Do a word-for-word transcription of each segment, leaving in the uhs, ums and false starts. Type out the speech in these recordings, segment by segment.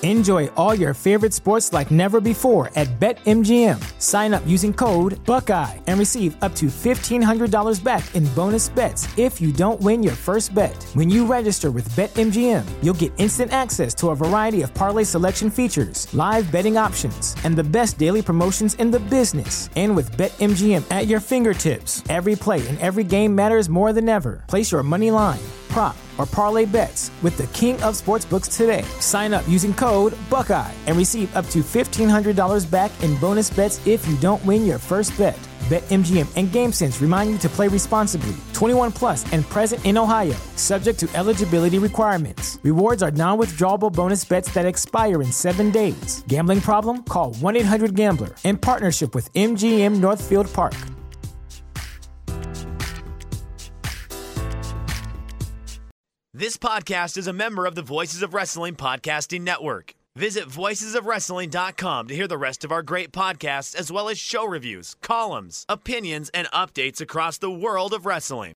Enjoy all your favorite sports like never before at BetMGM. Sign up using code Buckeye and receive up to fifteen hundred dollars back in bonus bets if you don't win your first bet. When you register with BetMGM, you'll get instant access to a variety of parlay selection features, live betting options, and the best daily promotions in the business. And with BetMGM at your fingertips, every play and every game matters more than ever. Place your money line, prop, or parlay bets with the king of sportsbooks today. Sign up using code Buckeye and receive up to fifteen hundred dollars back in bonus bets if you don't win your first bet. BetMGM and GameSense remind you to play responsibly. twenty-one plus and present in Ohio, subject to eligibility requirements. Rewards are non-withdrawable bonus bets that expire in seven days. Gambling problem? Call one eight hundred gambler in partnership with M G M Northfield Park. This podcast is a member of the Voices of Wrestling Podcasting Network. Visit voices of wrestling dot com to hear the rest of our great podcasts, as well as show reviews, columns, opinions, and updates across the world of wrestling.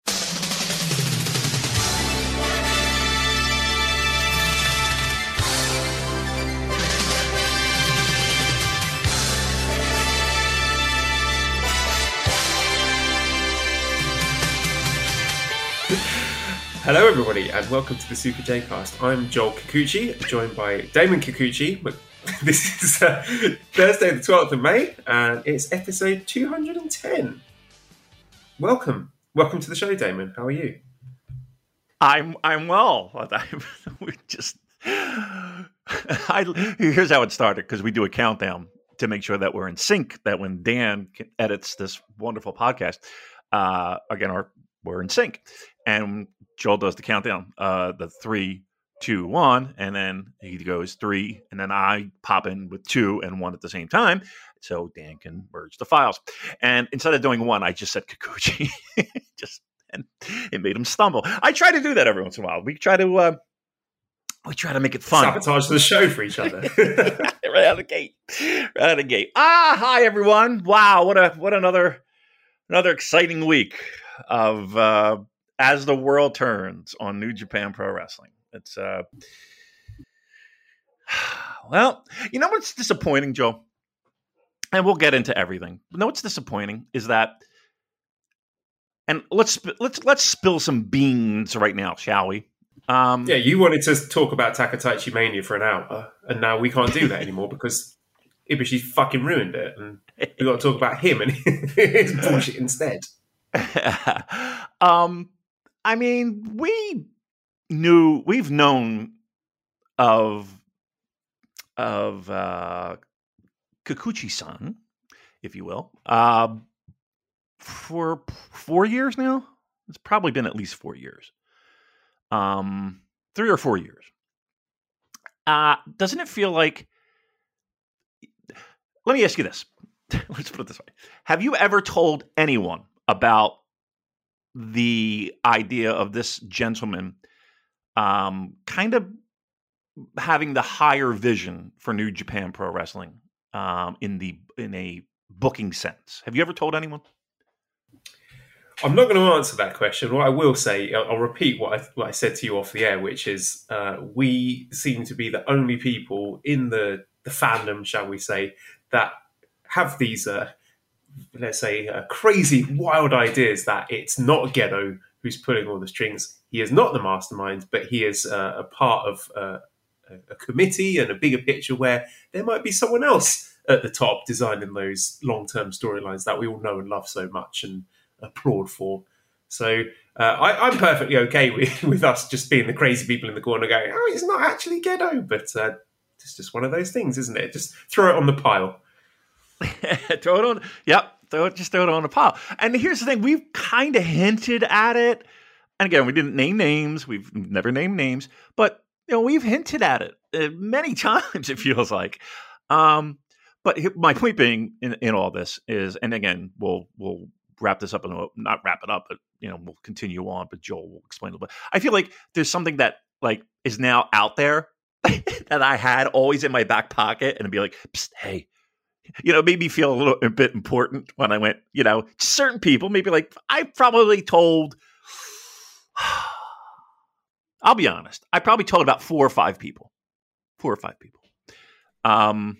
Hello everybody and welcome to the Super J-Cast. I'm Joel Kikuchi, joined by Damon Kikuchi. This is uh, Thursday the twelfth of May and it's episode two hundred ten. Welcome. Welcome to the show, Damon. How are you? I'm I'm well. we just I, here's how it started, because we do a countdown to make sure that we're in sync, that when Dan edits this wonderful podcast, uh, again, our, we're in sync. And Joel does the countdown, uh, the three, two, one, and then he goes three, and then I pop in with two and one at the same time, so Dan can merge the files. And instead of doing one, I just said Kikuchi, just and it made him stumble. I try to do that every once in a while. We try to uh, we try to make it fun. Sabotage the show for each other. Right out of the gate, right out of the gate. Ah, hi everyone! Wow, what a what another another exciting week of. Uh, As the world turns on New Japan Pro Wrestling. It's, uh, well, you know what's disappointing, Joe? And we'll get into everything. You know what's disappointing is that, and let's let's let's spill some beans right now, shall we? Um, yeah, you wanted to talk about Takataichi Mania for an hour, and now we can't do that anymore because Ibushi fucking ruined it, and we got to talk about him and his bullshit instead. um. I mean, we knew, we've known of of uh, Kikuchi-san, if you will, uh, for four years now. It's probably been at least four years, um, three or four years. Uh, doesn't it feel like? Let me ask you this. Let's put it this way: have you ever told anyone about the idea of this gentleman um, kind of having the higher vision for New Japan Pro Wrestling um, in the in a booking sense? Have you ever told anyone? I'm not going to answer that question. What I will say, I'll, I'll repeat what I, what I said to you off the air, which is uh, we seem to be the only people in the, the fandom, shall we say, that have these... Uh, let's say, uh, crazy, wild ideas that it's not Gedo who's pulling all the strings. He is not the mastermind, but he is uh, a part of uh, a committee and a bigger picture where there might be someone else at the top designing those long-term storylines that we all know and love so much and applaud for. So uh, I, I'm perfectly okay with, with us just being the crazy people in the corner going, oh, it's not actually Gedo, but uh, it's just one of those things, isn't it? Just throw it on the pile. Throw it on. Yep. Throw it, just throw it on a pile. And here's the thing. We've kind of hinted at it. And again, we didn't name names. We've never named names. But, you know, we've hinted at it uh, many times, it feels like. Um, but my point being in, in all this is, and again, we'll we'll wrap this up, and not wrap it up, but, you know, we'll continue on. But Joel will explain a little bit. I feel like there's something that, like, is now out there that I had always in my back pocket, and it'd be like, psst, hey, you know, made me feel a little a bit important when I went, you know, certain people, maybe like I probably told, I'll be honest, I probably told about four or five people, four or five people. Um,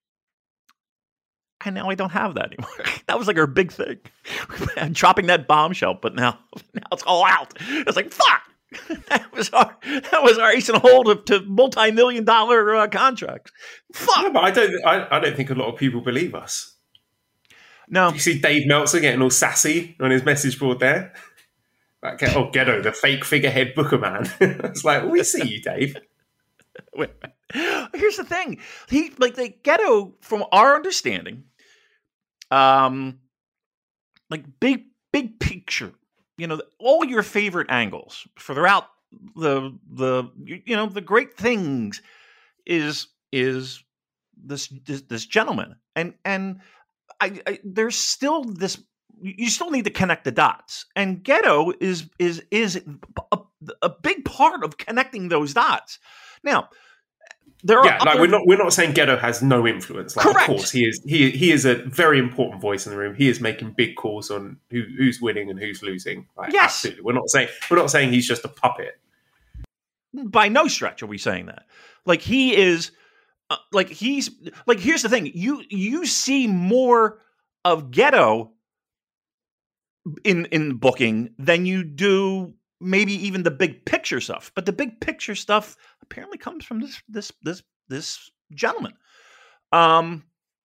and now I don't have that anymore. That was like our big thing. Dropping that bombshell, but now, now it's all out. It's like, fuck! that was our that was our ace in a hole to, to multi-million dollar uh, contracts. Fuck! Yeah, but I don't I, I don't think a lot of people believe us. No. You see Dave Meltzer getting all sassy on his message board there? Like, oh, Ghetto, the fake figurehead booker man. It's like, we see you, Dave. Wait, here's the thing. He like the Ghetto, from our understanding, um, like big big picture, you know, all your favorite angles throughout the the you know the great things is is this this, this gentleman, and and I, I there's still this. You still need to connect the dots, and Ghetto is is is a, a big part of connecting those dots. Now, there are yeah, like other... we're not we're not saying Ghetto has no influence. Like, Correct. Of course, he is he he is a very important voice in the room. He is making big calls on who, who's winning and who's losing. Like, Yes, absolutely. We're not saying we're not saying he's just a puppet. By no stretch are we saying that. Like he is, uh, like he's like. Here's the thing: you you see more of Ghetto in in booking than you do maybe even the big picture stuff. But the big picture stuff apparently comes from this this this this gentleman, um,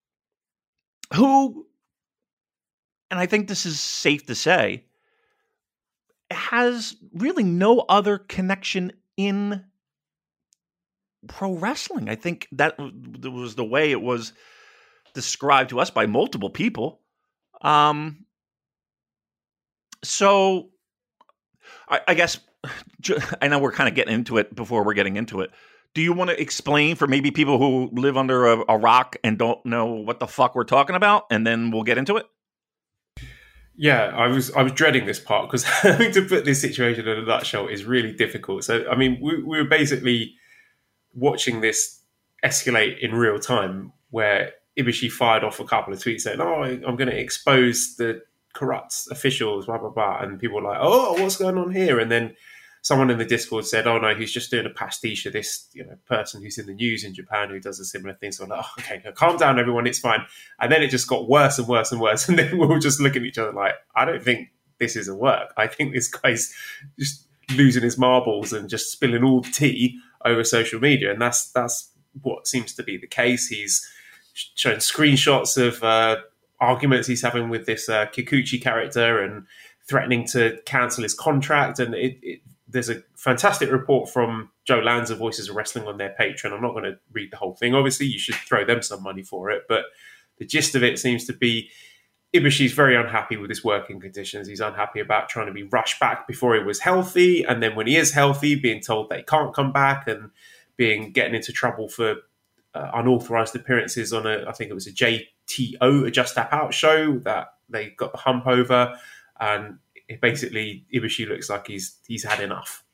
who, and I think this is safe to say, has really no other connection in pro wrestling. I think that was the way it was described to us by multiple people. Um, So, I, I guess, I know we're kind of getting into it before we're getting into it. Do you want to explain for maybe people who live under a, a rock and don't know what the fuck we're talking about, and then we'll get into it? Yeah, I was I was dreading this part because having to put this situation in a nutshell is really difficult. So, I mean, we, we were basically watching this escalate in real time, where Ibushi fired off a couple of tweets saying, "Oh, I'm going to expose the corrupt officials, blah blah blah," and people were like, "Oh, what's going on here?" And then someone in the Discord said, "Oh no, he's just doing a pastiche of this, you know, person who's in the news in Japan who does a similar thing." So I'm like, "Oh, okay, calm down, everyone, it's fine." And then it just got worse and worse and worse, and then we were just looking at each other like, "I don't think this is a work. I think this guy's just losing his marbles and just spilling all the tea over social media," and that's that's what seems to be the case. He's shown screenshots of Uh, arguments he's having with this uh, Kikuchi character and threatening to cancel his contract. And it, it, there's a fantastic report from Joe Lanza, Voices of Wrestling, on their Patreon. I'm not going to read the whole thing. Obviously, you should throw them some money for it. But the gist of it seems to be Ibushi's very unhappy with his working conditions. He's unhappy about trying to be rushed back before he was healthy. And then when he is healthy, being told that he can't come back and being getting into trouble for uh, unauthorized appearances on a, I think it was a J T O, a Just Tap Out show that they got the hump over. And it basically, Ibushi looks like he's he's had enough.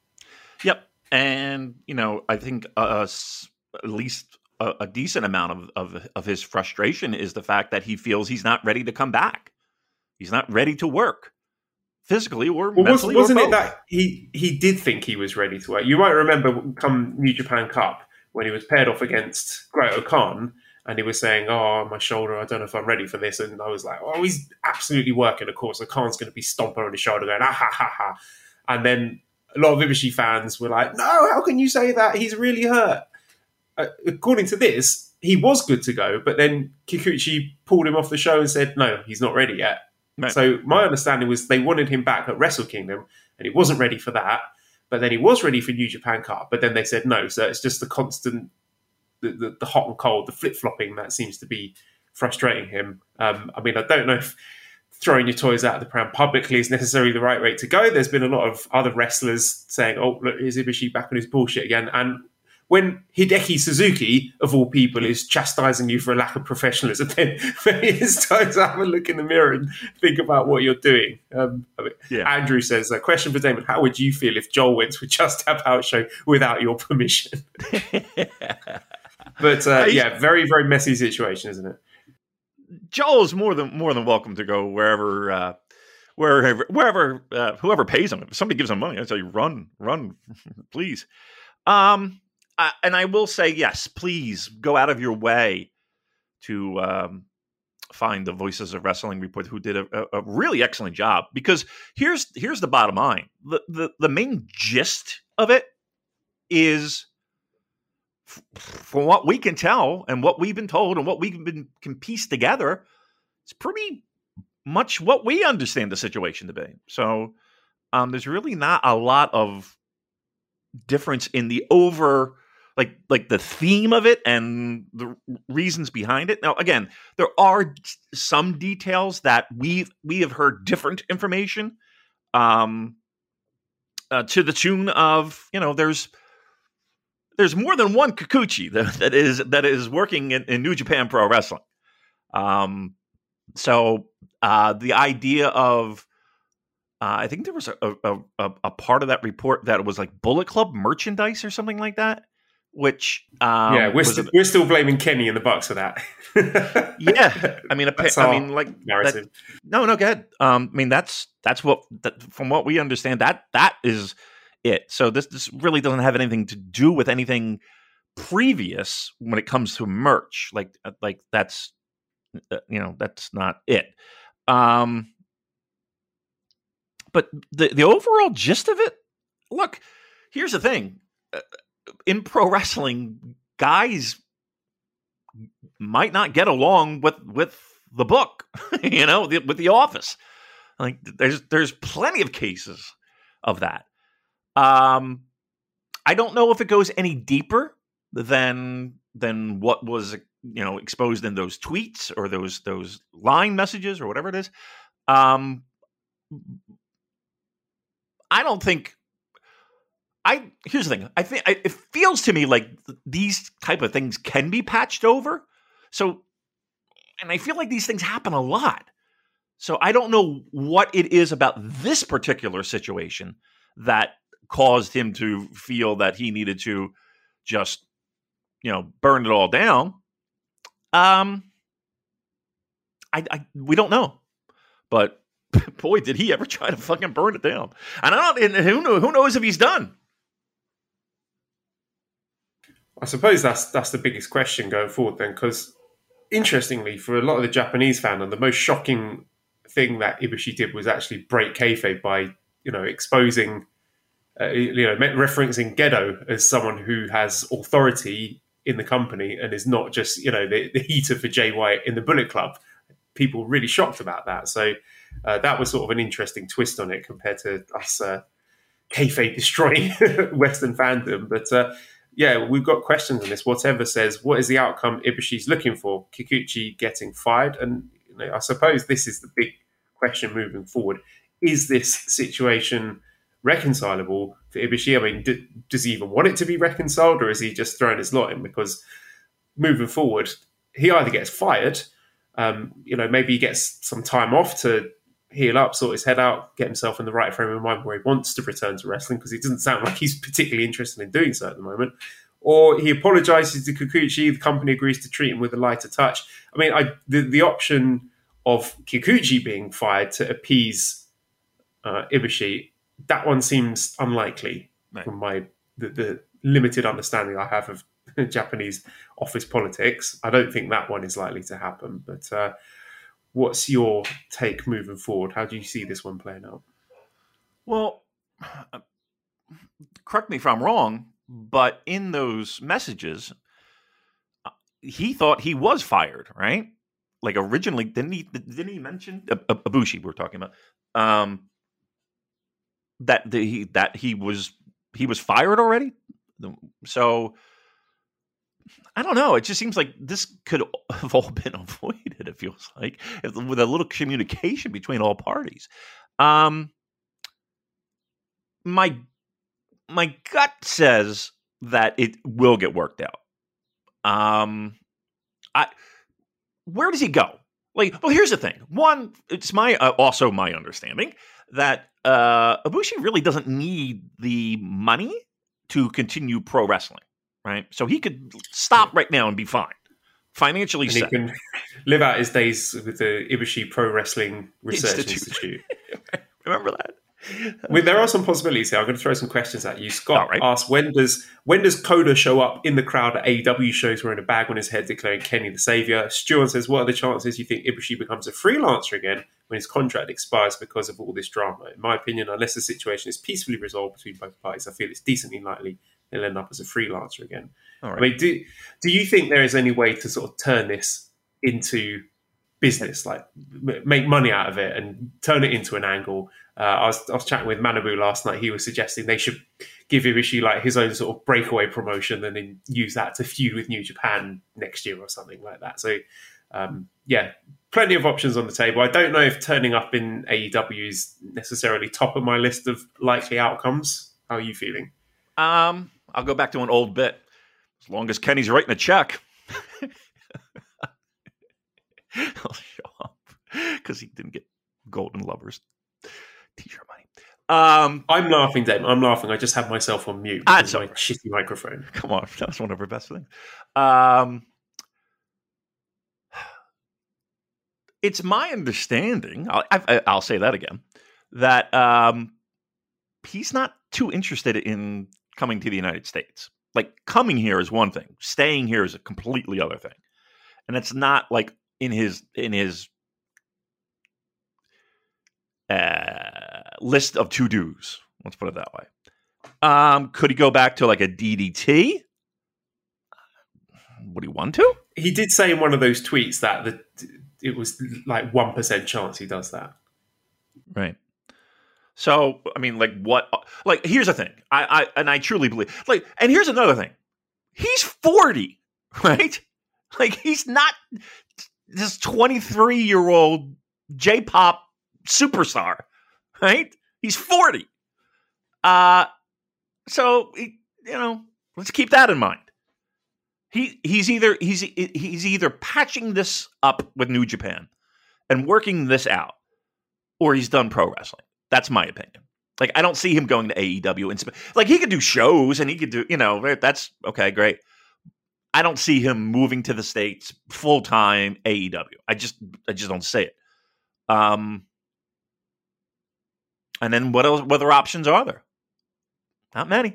Yep. And, you know, I think uh, at least a, a decent amount of, of of his frustration is the fact that he feels he's not ready to come back. He's not ready to work physically or well, mentally. Wasn't or it both. that he, he did think he was ready to work? You might remember come New Japan Cup when he was paired off against Great Khan, and he was saying, "Oh, my shoulder, I don't know if I'm ready for this." And I was like, "Oh, he's absolutely working, of course. Khan's going to be stomping on his shoulder going, ah, ha, ha, ha." And then a lot of Ibushi fans were like, "No, how can you say that? He's really hurt." Uh, according to this, he was good to go, but then Kikuchi pulled him off the show and said, "No, he's not ready yet." Right. So my understanding was they wanted him back at Wrestle Kingdom, and he wasn't ready for that. But then he was ready for New Japan Cup, but then they said no. So it's just the constant, the, the, the hot and cold, the flip-flopping that seems to be frustrating him. Um, I mean, I don't know if throwing your toys out of the pram publicly is necessarily the right way to go. There's been a lot of other wrestlers saying, "Oh, look, here's Ibushi back on his bullshit again." And when Hideki Suzuki, of all people, is chastising you for a lack of professionalism, then it's time to have a look in the mirror and think about what you're doing. Um, I mean, Yeah. Andrew says, a question for Damon, how would you feel if Joel went to a Just Tap Out show without your permission? But uh, yeah, very, very messy situation, isn't it? Joel's more than more than welcome to go wherever, uh, wherever, wherever, uh, whoever pays him. If somebody gives him money, I tell you, run, run, please. Um, uh, and I will say, yes, please go out of your way to um, find the Voices of Wrestling report, who did a, a, a really excellent job. Because here's here's the bottom line: the the, the main gist of it is, f- from what we can tell and what we've been told and what we've been can piece together, it's pretty much what we understand the situation to be. So um, there's really not a lot of difference in the over, like like the theme of it and the reasons behind it. Now, again, there are some details that we we have heard different information um, uh, to the tune of, you know, there's there's more than one Kikuchi that, that is that is working in, in New Japan Pro Wrestling. Um, so uh, the idea of Uh, I think there was a, a, a, a part of that report that was like Bullet Club merchandise or something like that, which um, yeah, we're, st- a, we're still blaming Kenny and the Bucks for that. yeah, I mean, a, I mean, like narrative. That, no, no, go ahead. Um, I mean, that's that's what that, from what we understand, that that is it. So this this really doesn't have anything to do with anything previous when it comes to merch. Like like that's uh, you know that's not it. Um. But the, the overall gist of it, look, here's the thing. In pro wrestling, guys might not get along with, with the book, you know, the, with the office. Like there's there's plenty of cases of that. Um, I don't know if it goes any deeper than than what was, you know, exposed in those tweets or those those line messages or whatever it is. Um, I don't think I here's the thing. I think I, it feels to me like th- these type of things can be patched over. So, and I feel like these things happen a lot. So I don't know what it is about this particular situation that caused him to feel that he needed to just, you know, burn it all down. Um, I, I we don't know, but. Boy, did he ever try to fucking burn it down. And I don't, and who, know, who knows if he's done. I suppose that's that's the biggest question going forward then, because interestingly, for a lot of the Japanese fandom, the most shocking thing that Ibushi did was actually break kayfabe by, you know, exposing, uh, you know, referencing Gedo as someone who has authority in the company and is not just, you know, the, the heater for Jay White in the Bullet Club. People were really shocked about that. So uh, that was sort of an interesting twist on it compared to us uh, kayfabe destroying Western fandom. But uh, yeah, we've got questions on this. Whatever says, what is the outcome Ibushi's looking for? Kikuchi getting fired? And you know, I suppose this is the big question moving forward. Is this situation reconcilable for Ibushi? I mean, do, does he even want it to be reconciled, or is he just throwing his lot in? Because moving forward, he either gets fired, Um, you know, maybe he gets some time off to heal up, sort his head out, get himself in the right frame of mind where he wants to return to wrestling, because he doesn't sound like he's particularly interested in doing so at the moment. Or he apologizes to Kikuchi, the company agrees to treat him with a lighter touch. I mean, I, the, the option of Kikuchi being fired to appease uh, Ibushi, that one seems unlikely right. from my the, the limited understanding I have of Japanese office politics. I don't think that one is likely to happen. But uh, what's your take moving forward? How do you see this one playing out? Well, correct me if I'm wrong, but in those messages, he thought he was fired, right? Like originally, didn't he? Didn't he mention uh, Ibushi? We're talking about um, that the, he that he was he was fired already. So I don't know. It just seems like this could have all been avoided. It feels like with a little communication between all parties. Um, my my gut says that it will get worked out. Um, I where does he go? Like, well, here's the thing. One, it's my uh, also my understanding that uh, Ibushi really doesn't need the money to continue pro wrestling, right? So he could stop right now and be fine, financially and set. He can live out his days with the Ibushi Pro Wrestling Research Institute. Institute. Remember that? Well, there are some possibilities here. I'm going to throw some questions at you. Scott right. asked, when does when does Coda show up in the crowd at A E W shows wearing a bag on his head declaring Kenny the Savior? Stuart says, what are the chances you think Ibushi becomes a freelancer again when his contract expires because of all this drama? In my opinion, unless the situation is peacefully resolved between both parties, I feel it's decently likely he'll end up as a freelancer again. All right. I mean, do, do you think there is any way to sort of turn this into business, like make money out of it and turn it into an angle? Uh, I was I was chatting with Manabu last night. He was suggesting they should give Ibushi like his own sort of breakaway promotion and then use that to feud with New Japan next year or something like that. So, um, yeah, plenty of options on the table. I don't know if turning up in A E W is necessarily top of my list of likely outcomes. How are you feeling? Um, I'll go back to an old bit. As long as Kenny's writing a check, he'll show up because he didn't get Golden Lovers t-shirt money. Um, I'm laughing, Dave. I'm laughing. I just have myself on mute Ah, because of my shitty microphone. come on, that's one of our best things. Um, it's my understanding, I'll, I, I'll say that again, that um, he's not too interested in coming to the United States. Like, coming here is one thing. Staying here is a completely other thing. And it's not like in his in his uh, list of to-dos. Let's put it that way. Um, could he go back to like a D D T? Would he want to? He did say in one of those tweets that the, it was like one percent chance he does that. Right. So, I mean, like, what? Like, here's the thing. I, I and I truly believe. Like, and here's another thing. He's forty, right? Like, he's not this twenty-three-year-old J-pop superstar, right? He's forty. Uh, so, you know, let's keep that in mind. He he's either he's he's either patching this up with New Japan and working this out, or he's done pro wrestling. That's my opinion. Like, I don't see him going to A E W. And like, he could do shows and he could do, you know, that's okay, great. I don't see him moving to the States full time A E W. I just, I just don't see it. Um, and then what else? What other options are there? Not many.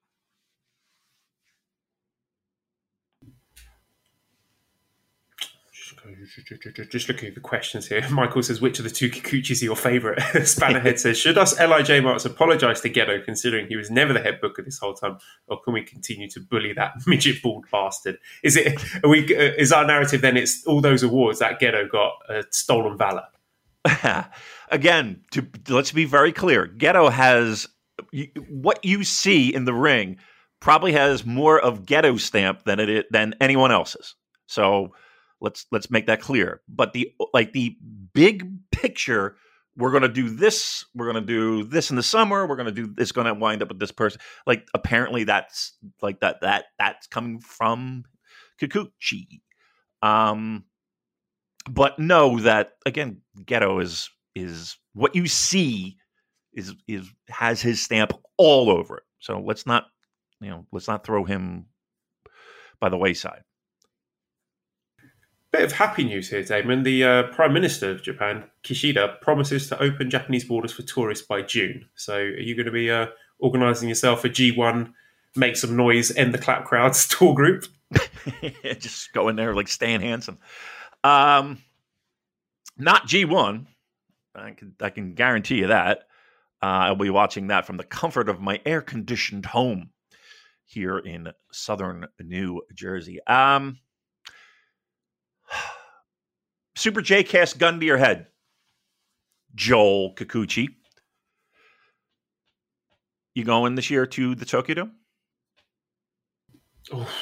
Just looking at the questions here. Michael says, which of the two Kikuchis are your favourite? Spannerhead says, should us L I J Marks apologise to Gedo considering he was never the head booker this whole time, or can we continue to bully that midget bald bastard? Is it? Are we? Uh, is our narrative then? It's all those awards that Gedo got uh, stolen valor. Again, to let's be very clear. Gedo has you, what you see in the ring probably has more of Gedo's stamp than it than anyone else's. So. Let's let's make that clear. But the like the big picture, we're going to do this. We're going to do this in the summer. We're going to do. It's going to wind up with this person. Like apparently that's like that that that's coming from Kikuchi. Um, but know that again, Gedo is is what you see is is has his stamp all over it. So let's not you know let's not throw him by the wayside. Bit of happy news here, Damon. The uh, Prime Minister of Japan, Kishida, promises to open Japanese borders for tourists by June. So are you going to be uh, organising yourself a G one, make some noise, end the clap crowds tour group? Just go in there like Stan Hansen. Um, not G one. I can, I can guarantee you that. Uh, I'll be watching that from the comfort of my air-conditioned home here in southern New Jersey. Um... Super J-Cast gun to your head, Joel Kikuchi. You going this year to the Tokyo Dome? Oh,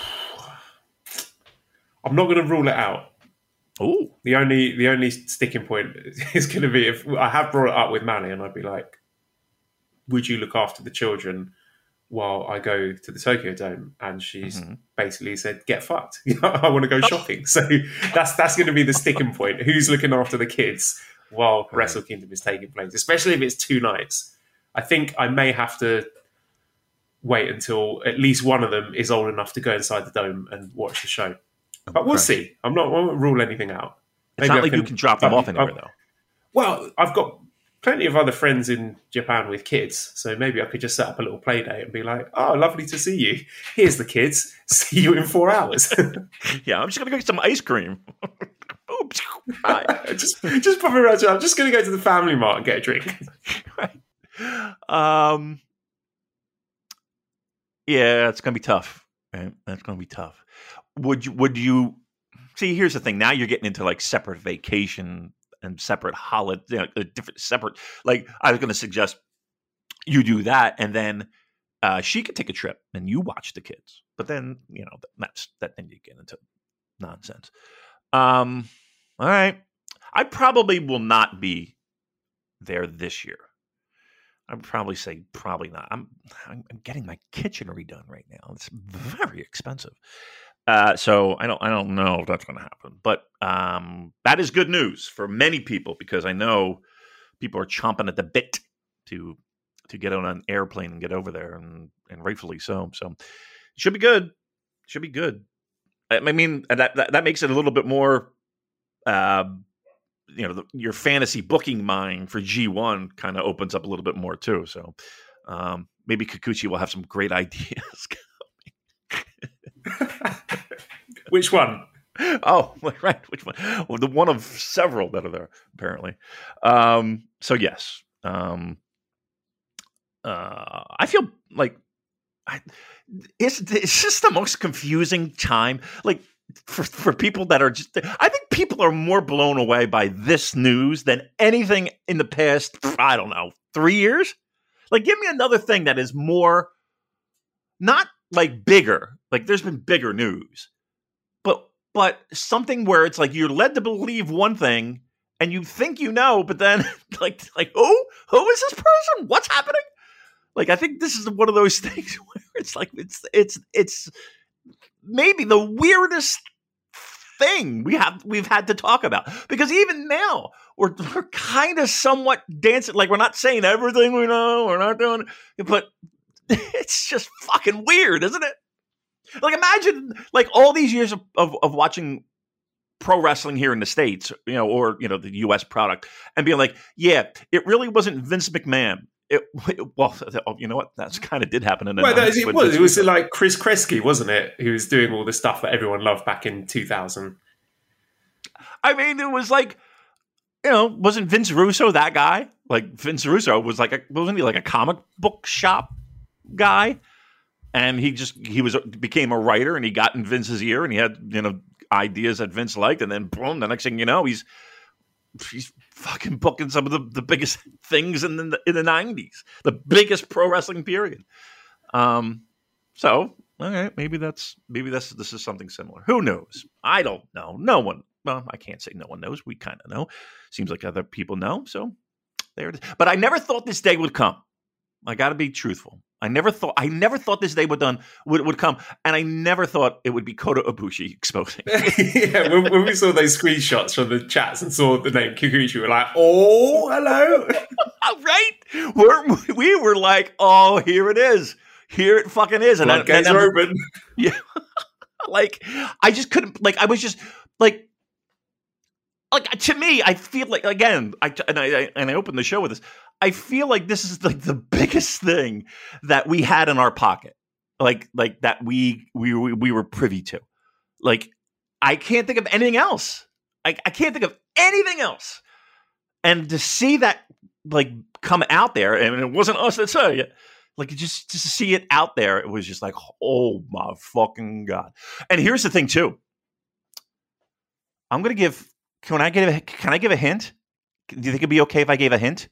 I'm not going to rule it out. Oh, the only the only sticking point is going to be if I have brought it up with Manny, and I'd be like, "Would you look after the children while I go to the Tokyo Dome?" And she's mm-hmm. basically said, "Get fucked. I want to go shopping." So that's that's going to be the sticking point. Who's looking after the kids while right. Wrestle Kingdom is taking place? Especially if it's two nights. I think I may have to wait until at least one of them is old enough to go inside the dome and watch the show. But we'll right. see. I'm not. I won't rule anything out. Maybe it's not I like can, you can drop them off anywhere, I, though. Well, I've got plenty of other friends in Japan with kids, so maybe I could just set up a little play date and be like, "Oh, lovely to see you. Here's the kids. See you in four hours." Yeah, I'm just gonna go get some ice cream. Oops. just just pop around. I'm just gonna go to the Family Mart and get a drink. Right. Um. Yeah, it's gonna be tough. Right? That's gonna be tough. Would you? Would you? See, here's the thing. Now you're getting into like separate vacation and separate holiday, you know, different separate. Like I was going to suggest you do that, and then uh, she could take a trip and you watch the kids. But then you know that's that. Then you get into nonsense. Um. All right. I probably will not be there this year. I'd probably say probably not. I'm I'm getting my kitchen redone right now. It's very expensive. Uh, so I don't I don't know if that's going to happen, but um, that is good news for many people because I know people are chomping at the bit to to get on an airplane and get over there, and, and rightfully so. So it should be good. Should be good. I, I mean that, that that makes it a little bit more. Uh, you know, the, your fantasy booking mind for G one kind of opens up a little bit more too. So um, maybe Kikuchi will have some great ideas. Which one? Oh, right. Which one? Well, the one of several that are there, apparently. Um, so, yes. Um, uh, I feel like I, it's, it's just the most confusing time. Like, for, for people that are just, I think people are more blown away by this news than anything in the past, I don't know, three years? Like, give me another thing that is more, not like bigger. Like, there's been bigger news. But but something where it's like you're led to believe one thing and you think you know, but then like like who who is this person? What's happening? Like I think this is one of those things where it's like it's it's it's maybe the weirdest thing we have we've had to talk about because even now we're we're kind of somewhat dancing like we're not saying everything we know, we're not doing it, but it's just fucking weird, isn't it? Like, imagine, like, all these years of, of, of watching pro wrestling here in the States, you know, or, you know, the U S product, and being like, yeah, it really wasn't Vince McMahon. It, it well, you know what? That's kind of did happen in the well, that is, it was. Vince It was McMahon. like Chris Kresge, wasn't it? Who was doing all the stuff that everyone loved back in two thousand. I mean, it was like, you know, wasn't Vince Russo that guy? Like, Vince Russo was like, a, wasn't he like a comic book shop guy? And he just he was became a writer, and he got in Vince's ear, and he had you know ideas that Vince liked, and then boom, the next thing you know, he's he's fucking booking some of the, the biggest things in the in the nineties, the biggest pro wrestling period. Um, so all right, maybe that's maybe that's this is something similar. Who knows? I don't know. No one. Well, I can't say no one knows. We kind of know. Seems like other people know. So there it is. But I never thought this day would come. I got to be truthful. I never thought I never thought this day would done would, would come, and I never thought it would be Kota Ibushi exposing. Yeah, when, when we saw those screenshots from the chats and saw the name Kikuchi, we were like, "Oh, hello!" Right? We're, we were like, "Oh, here it is. Here it fucking is." And, Blood I, and gates are open. Yeah, like I just couldn't. Like I was just like. Like to me, I feel like again, I and I and I opened the show with this. I feel like this is like the biggest thing that we had in our pocket, like like that we we we were privy to. Like I can't think of anything else. I, I can't think of anything else. And to see that like come out there, and it wasn't us that said it. Like just just to see it out there, it was just like, oh my fucking god! And here's the thing too. I'm gonna give. Can I give a, can I give a hint? Do you think it'd be okay if I gave a hint?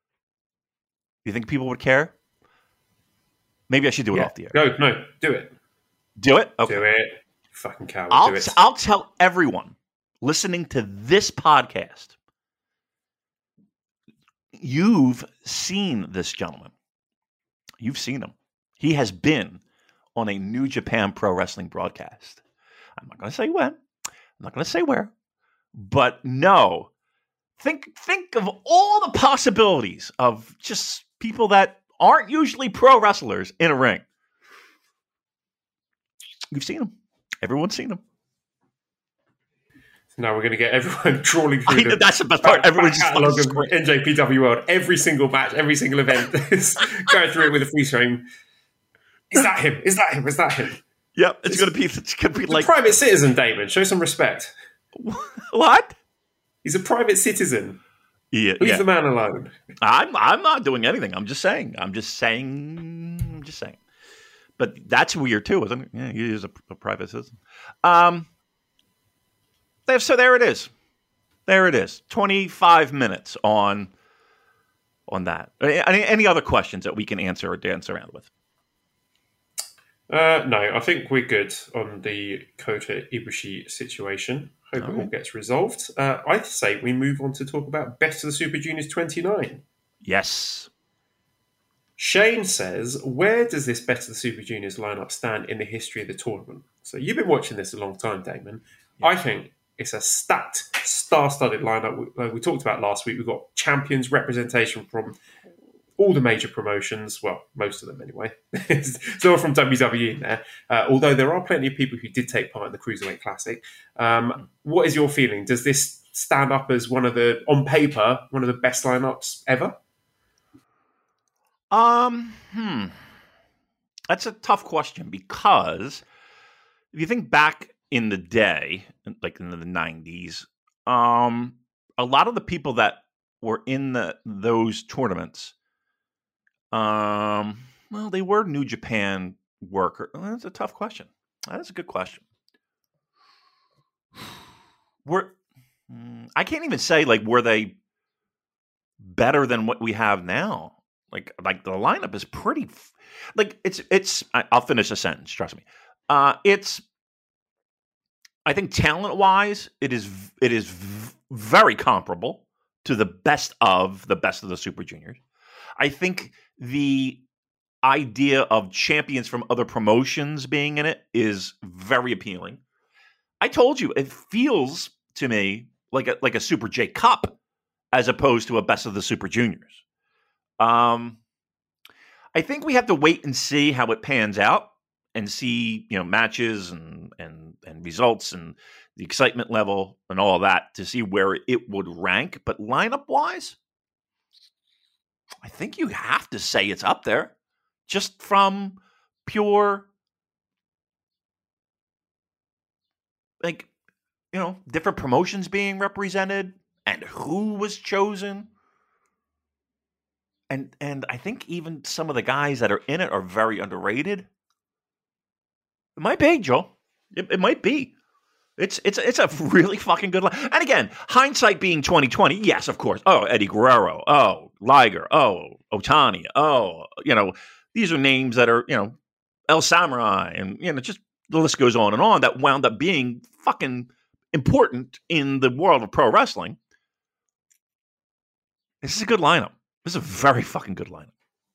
Do you think people would care? Maybe I should do it Yeah. off the air. No, no, do it. Do it? Okay. Do it. Fucking coward. I'll, do it. I'll tell everyone listening to this podcast, you've seen this gentleman. You've seen him. He has been on a New Japan Pro Wrestling broadcast. I'm not going to say when. I'm not going to say where. But no, think think of all the possibilities of just people that aren't usually pro wrestlers in a ring. You've seen them. Everyone's seen them. Now we're going to get everyone trawling through I know, the that's the best part. Everyone's just catalogue of fucking N J P W World. Every single match, every single event is going through it with a freeze frame. Is that him? Is that him? Is that him? Yep, it's, it's going to be it's going to be like a private citizen, Damon. Show some respect. What? He's a private citizen. Yeah, Leave yeah. the man alone. I'm I'm not doing anything. I'm just saying. I'm just saying. I'm just saying. But that's weird too, isn't it? Yeah, he is a, a private citizen. Um. So there it is. There it is. twenty-five minutes on on that. Any, any other questions that we can answer or dance around with? Uh, no, I think we're good on the Kota Ibushi situation. Hope all it right. all gets resolved. Uh, I'd say we move on to talk about Best of the Super Juniors twenty-nine. Yes. Shane says, where does this Best of the Super Juniors lineup stand in the history of the tournament? So you've been watching this a long time, Damon. Yeah. I think it's a stacked, star-studded lineup. We, like we talked about last week, we've got champions representation from all the major promotions. Well, most of them anyway. It's all from W W E in there. Uh, although there are plenty of people who did take part in the Cruiserweight Classic. Um, what is your feeling? Does this stand up as one of the, on paper, one of the best lineups ever? Um, hmm. That's a tough question because if you think back in the day, like in the nineties, um, a lot of the people that were in the those tournaments, um, well, they were New Japan worker. Well, that's a tough question. That's a good question. Were I can't even say like were they better than what we have now? Like, like the lineup is pretty, like it's, it's, I'll finish a sentence, trust me. Uh, it's, I think talent wise, it is, it is very comparable to the best of the best of the Super Juniors. I think the idea of champions from other promotions being in it is very appealing. I told you, it feels to me like a, like a Super J Cup as opposed to a best of the Super Juniors. Um, I think we have to wait and see how it pans out and see, you know, matches and, and, and results and the excitement level and all of that to see where it would rank. But lineup wise, I think you have to say it's up there just from pure, like, you know, different promotions being represented and who was chosen. And and I think even some of the guys that are in it are very underrated. It might be, Joel. It, it might be. It's it's it's a really fucking good line. And again, hindsight being twenty twenty, yes, of course. Oh, Eddie Guerrero. Oh, Liger. Oh, Otani. Oh, you know, these are names that are, you know, El Samurai. And, you know, just the list goes on and on that wound up being fucking important in the world of pro wrestling. This is a good lineup. This is a very fucking good lineup.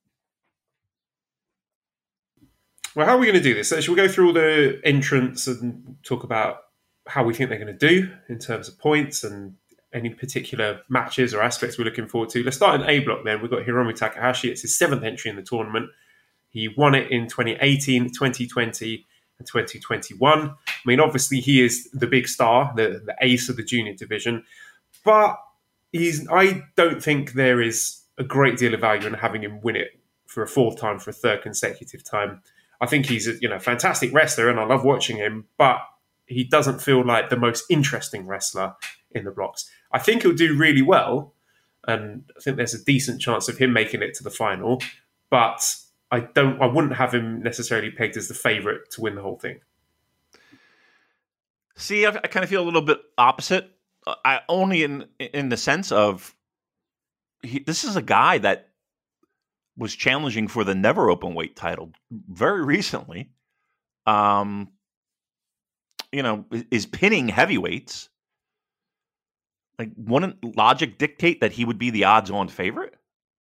Well, how are we going to do this? So should we go through all the entrants and talk about how we think they're going to do in terms of points and any particular matches or aspects we're looking forward to? Let's start in A block then. We've got Hiromu Takahashi. It's his seventh entry in the tournament. He won it in twenty eighteen, twenty twenty, and twenty twenty-one. I mean, obviously he is the big star, the, the ace of the junior division. But he's. I don't think there is a great deal of value in having him win it for a fourth time, for a third consecutive time. I think he's a you know fantastic wrestler and I love watching him, but he doesn't feel like the most interesting wrestler in the blocks. I think he'll do really well, and I think there's a decent chance of him making it to the final, but I don't. I wouldn't have him necessarily pegged as the favourite to win the whole thing. See, I, I kind of feel a little bit opposite. I only in in the sense of he, this is a guy that was challenging for the never open weight title very recently. Um, you know, is pinning heavyweights. Like, wouldn't logic dictate that he would be the odds-on favorite?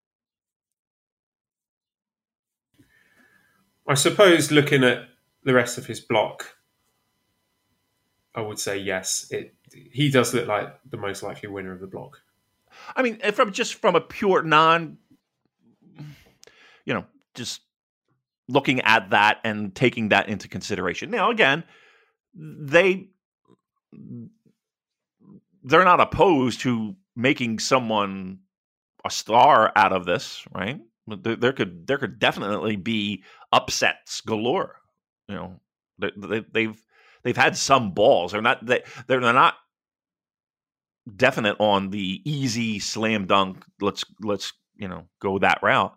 I suppose looking at the rest of his block, I would say yes. It he does look like the most likely winner of the block. I mean, from just from a pure non, you know, just looking at that and taking that into consideration. Now, again, they they're not opposed to making someone a star out of this, right? There, there could there could definitely be upsets galore. You know, they, they, they've they've had some balls. They're not they, they're not definite on the easy slam dunk. Let's let's you know go that route.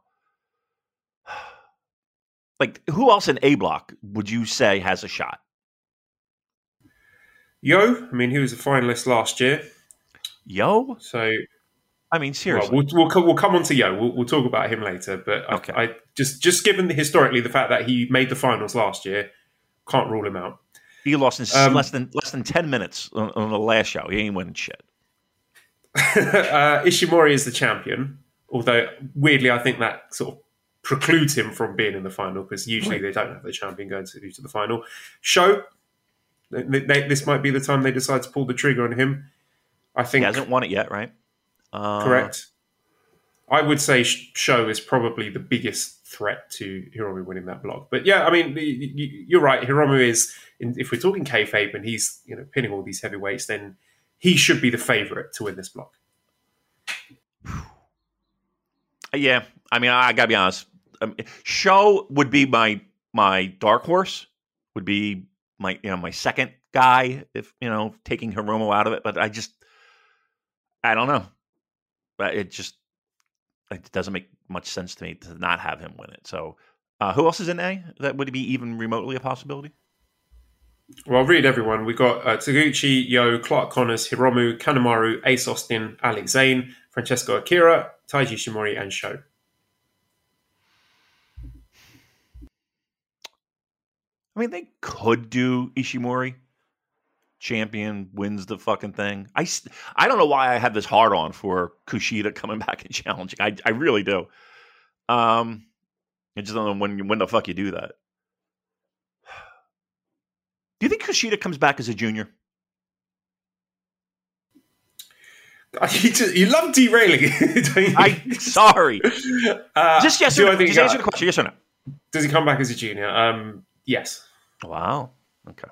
Like, who else in A block would you say has a shot? Yo, I mean, he was a finalist last year. Yo? So, I mean, seriously. Well, we'll, we'll, we'll come on to Yo. We'll, we'll talk about him later. But okay. I, I just just given the, historically the fact that he made the finals last year, can't rule him out. He lost in um, less than less than ten minutes on, on the last show. He ain't winning shit. uh, Ishimori is the champion, although weirdly, I think that sort of precludes him from being in the final because usually right. they don't have the champion going to, to the final. Sho, they, they, this might be the time they decide to pull the trigger on him. I think he hasn't won it yet, right? Uh, correct. I would say Sho is probably the biggest threat to Hiromu winning that block. But yeah, I mean, you're right. Hiromu is, if we're talking kayfabe and he's you know pinning all these heavyweights, then he should be the favorite to win this block. Yeah, I mean, I gotta be honest. Um, Sho would be my my dark horse. Would be my you know my second guy if you know taking Hiromu out of it. But I just I don't know. But it just it doesn't make much sense to me to not have him win it. So uh, who else is in A? That would be even remotely a possibility. Well, I'll read everyone. We got uh, Taguchi, Yo, Clark Connors, Hiromu, Kanemaru, Ace Austin, Alex Zane, Francesco Akira, Taiji Ishimori, and Sho. I mean, they could do Ishimori. Champion wins the fucking thing. I, I don't know why I have this hard on for Kushida coming back and challenging. I I really do. Um, I just don't know when when the fuck you do that. Do you think Kushida comes back as a junior? You, just, you love derailing. I'm sorry. Uh, just yes. Or no. Just answer the question. Yes or no? Does he come back as a junior? Um, yes. Wow. Okay.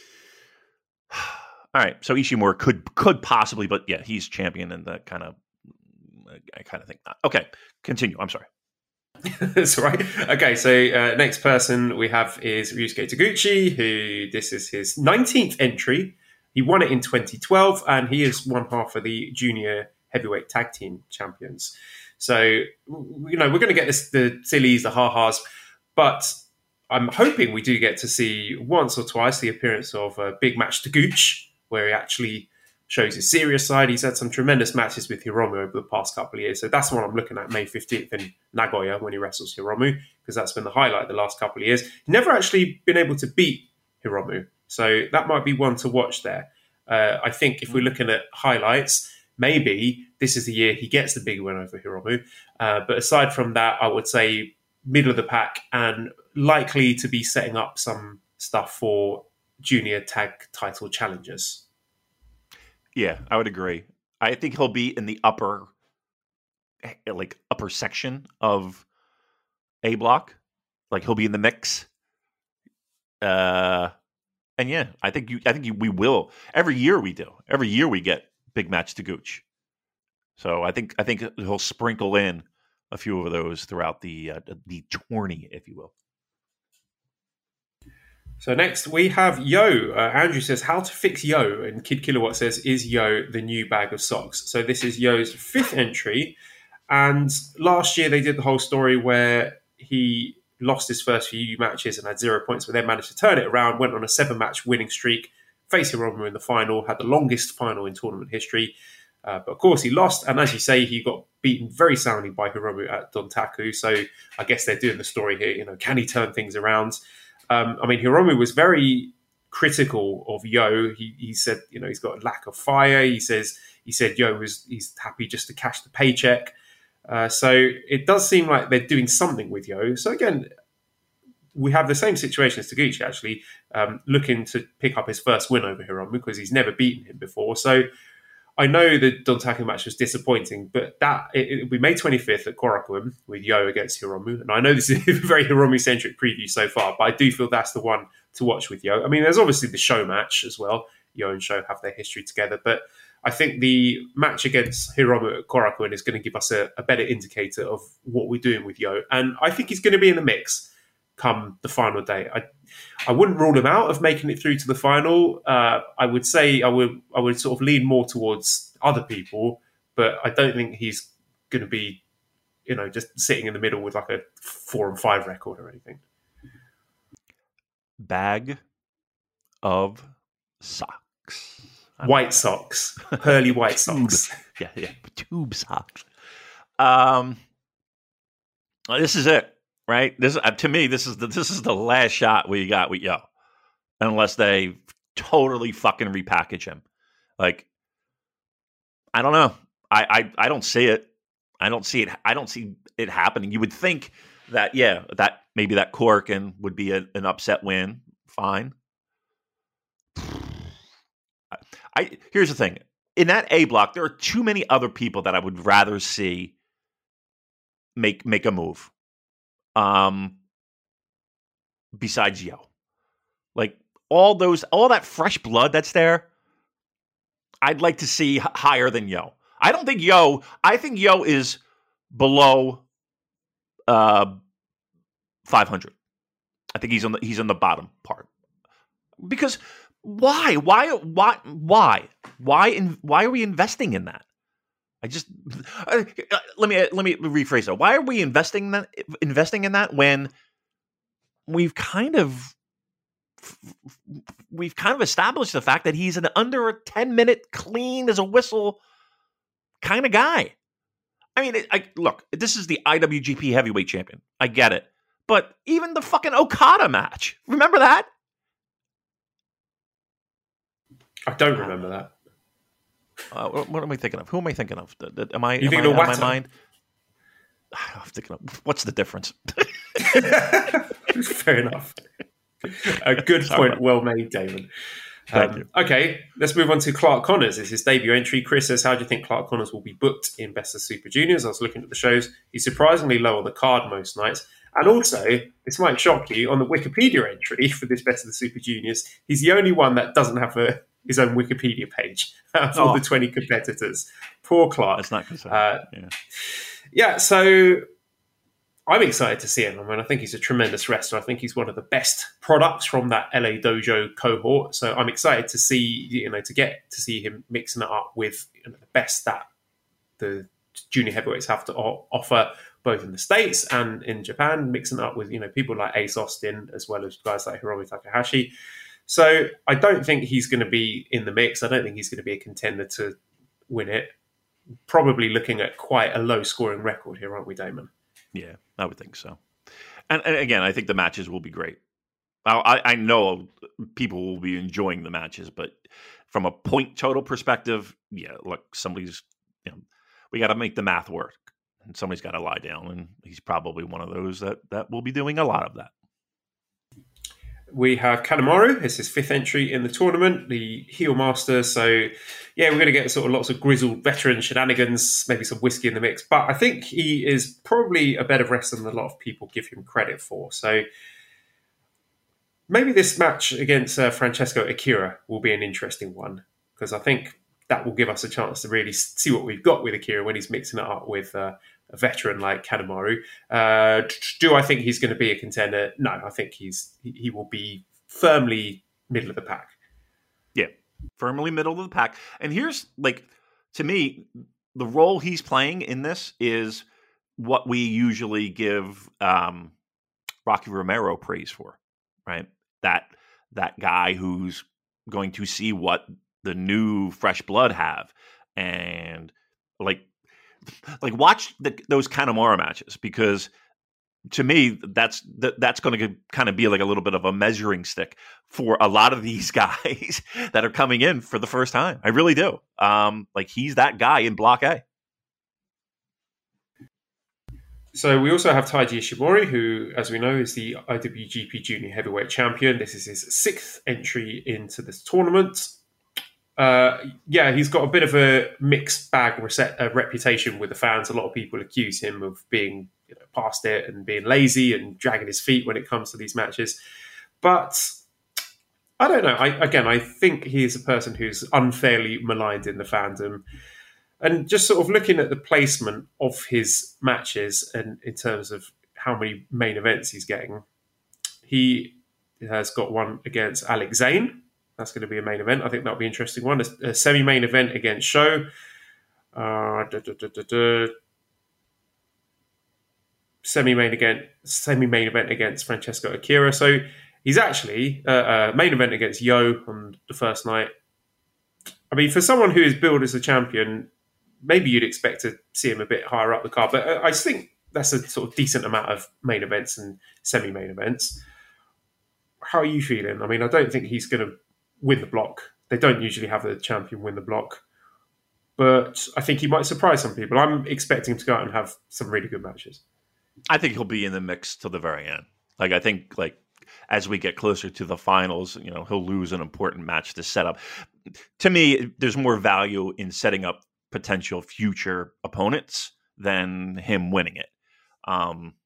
All right. So Ishimori could could possibly, but yeah, he's champion, and that kind of I kind of think not. Okay. Continue. I'm sorry. That's all right. Okay, so uh, next person we have is Ryusuke Taguchi, who this is his nineteenth entry. He won it in twenty twelve, and he is one half of the junior heavyweight tag team champions. So, you know, we're going to get this, the sillies, the ha-has, but I'm hoping we do get to see once or twice the appearance of a big match Taguchi, where he actually shows his serious side. He's had some tremendous matches with Hiromu over the past couple of years. So that's what I'm looking at May fifteenth in Nagoya when he wrestles Hiromu, because that's been the highlight the last couple of years. He's never actually been able to beat Hiromu. So that might be one to watch there. Uh, I think if we're looking at highlights, maybe this is the year he gets the big win over Hiromu. Uh, but aside from that, I would say middle of the pack and likely to be setting up some stuff for junior tag title challenges. Yeah, I would agree. I think he'll be in the upper, like upper section of A block. Like he'll be in the mix. Uh, and yeah, I think you. I think you, we will every year. We do every year. We get big match Taguchi. So I think I think he'll sprinkle in a few of those throughout the uh, the tourney, if you will. So next we have Yo. Uh, Andrew says, how to fix Yo? And Kid Kilowatt says, is Yo the new bag of socks? So this is Yo's fifth entry. And last year they did the whole story where he lost his first few matches and had zero points, but then managed to turn it around, went on a seven-match winning streak, faced Hiromu in the final, had the longest final in tournament history. Uh, but of course he lost. And as you say, he got beaten very soundly by Hiromu at Dontaku. So I guess they're doing the story here. You know, can he turn things around? Um, I mean, Hiromu was very critical of Yo. He, he said, you know, he's got a lack of fire. He says he said Yo was he's happy just to cash the paycheck. Uh, so it does seem like they're doing something with Yo. So again, we have the same situation as Taguchi actually, um, looking to pick up his first win over Hiromu because he's never beaten him before. So I know the Dontaku match was disappointing, but that it, it'll be May twenty-fifth at Korakuen with Yo against Hiromu. And I know this is a very Hiromu-centric preview so far, but I do feel that's the one to watch with Yo. I mean, there's obviously the Sho match as well. Yo and Sho have their history together, but I think the match against Hiromu Korakuen is going to give us a, a better indicator of what we're doing with Yo. And I think he's going to be in the mix come the final day. I I wouldn't rule him out of making it through to the final. Uh, I would say I would I would sort of lean more towards other people, but I don't think he's going to be, you know, just sitting in the middle with like a four and five record or anything. Bag of socks. White socks. Pearly white socks. Yeah, yeah. Tube socks. Um, this is it, right? This uh, to me, this is the this is the last shot we got with Yo, unless they totally fucking repackage him. Like, I don't know. I, I I don't see it. I don't see it. I don't see it happening. You would think that, yeah, that maybe that Korakuen would be a, an upset win. Fine. I here's the thing. In that A block, there are too many other people that I would rather see make make a move. Um, besides Yo. Like all those all that fresh blood that's there, I'd like to see h- higher than Yo. I don't think Yo, I think Yo is below uh five hundred. I think he's on the he's on the bottom part. Because why? Why? Why? Why? Why? In, why are we investing in that? I just uh, let me let me rephrase that. Why are we investing that investing in that when we've kind of we've kind of established the fact that he's an under a ten minute clean as a whistle kind of guy? I mean, it, I, look, this is the I W G P Heavyweight Champion. I get it, but even the fucking Okada match, remember that? I don't remember that. Uh, what, what am I thinking of? Who am I thinking of? Am I? You am thinking I, of am I Watto? mind? I'm thinking of what's the difference? Fair enough. A good Sorry, point, well made, Damon. Thank Um, you. okay, let's move on to Clark Connors. It's his debut entry. Chris says, how do you think Clark Connors will be booked in Best of Super Juniors? I was looking at the shows. He's surprisingly low on the card most nights. And also, this might shock you, on the Wikipedia entry for this Best of the Super Juniors, he's the only one that doesn't have a, his own Wikipedia page out of all Oh. the twenty competitors. Poor Clark. That's not concerned. Uh, yeah. Yeah, so I'm excited to see him. I mean, I think he's a tremendous wrestler. I think he's one of the best products from that L A Dojo cohort. So I'm excited to see, you know, to get to see him mixing it up with, you know, the best that the junior heavyweights have to o- offer, both in the States and in Japan, mixing it up with, you know, people like Ace Austin, as well as guys like Hiromu Takahashi. So I don't think he's going to be in the mix. I don't think he's going to be a contender to win it. Probably looking at quite a low scoring record here, aren't we, Damon? Yeah, I would think so. And, and again, I think the matches will be great. I, I know people will be enjoying the matches, but from a point total perspective, yeah, look, somebody's, you know, we got to make the math work, and somebody's got to lie down, and he's probably one of those that that will be doing a lot of that. We have Kanemaru. It's his fifth entry in the tournament, the heel master. So, yeah, we're going to get sort of lots of grizzled veteran shenanigans, maybe some whiskey in the mix. But I think he is probably a better wrestler than a lot of people give him credit for. So maybe this match against uh, Francesco Akira will be an interesting one, because I think that will give us a chance to really see what we've got with Akira when he's mixing it up with uh, a veteran like Kanemaru. Uh, do I think he's going to be a contender? No, I think he's he, he will be firmly middle of the pack. Yeah, firmly middle of the pack. And here's, like, to me, the role he's playing in this is what we usually give um, Rocky Romero praise for, right? That that guy who's going to see what the new fresh blood have, and like like watch the, those Kanemaru matches, because to me that's that, that's going to kind of be like a little bit of a measuring stick for a lot of these guys that are coming in for the first time. I really do. Um, like he's that guy in Block A. So we also have Taiji Ishimori, who, as we know, is the I W G P Junior Heavyweight Champion. This is his sixth entry into this tournament. Uh, yeah, he's got a bit of a mixed bag reset, uh, reputation with the fans. A lot of people accuse him of being, you know, past it and being lazy and dragging his feet when it comes to these matches. But I don't know. I, again, I think he is a person who's unfairly maligned in the fandom. And just sort of looking at the placement of his matches and in terms of how many main events he's getting, he has got one against Alex Zane. That's going to be a main event. I think that'll be an interesting one. A, a semi-main event against Sho. Uh, da, da, da, da, da. Semi-main against semi-main event against Francesco Akira. So he's actually uh, uh, main event against Yo on the first night. I mean, for someone who is billed as a champion, maybe you'd expect to see him a bit higher up the card, but I think that's a sort of decent amount of main events and semi-main events. How are you feeling? I mean, I don't think he's going to win the block. They don't usually have the champion win the block, but I think he might surprise some people. I'm expecting him to go out and have some really good matches. I think he'll be in the mix till the very end. Like, I think, like, as we get closer to the finals, you know, he'll lose an important match to set up. To me, there's more value in setting up potential future opponents than him winning it. Um,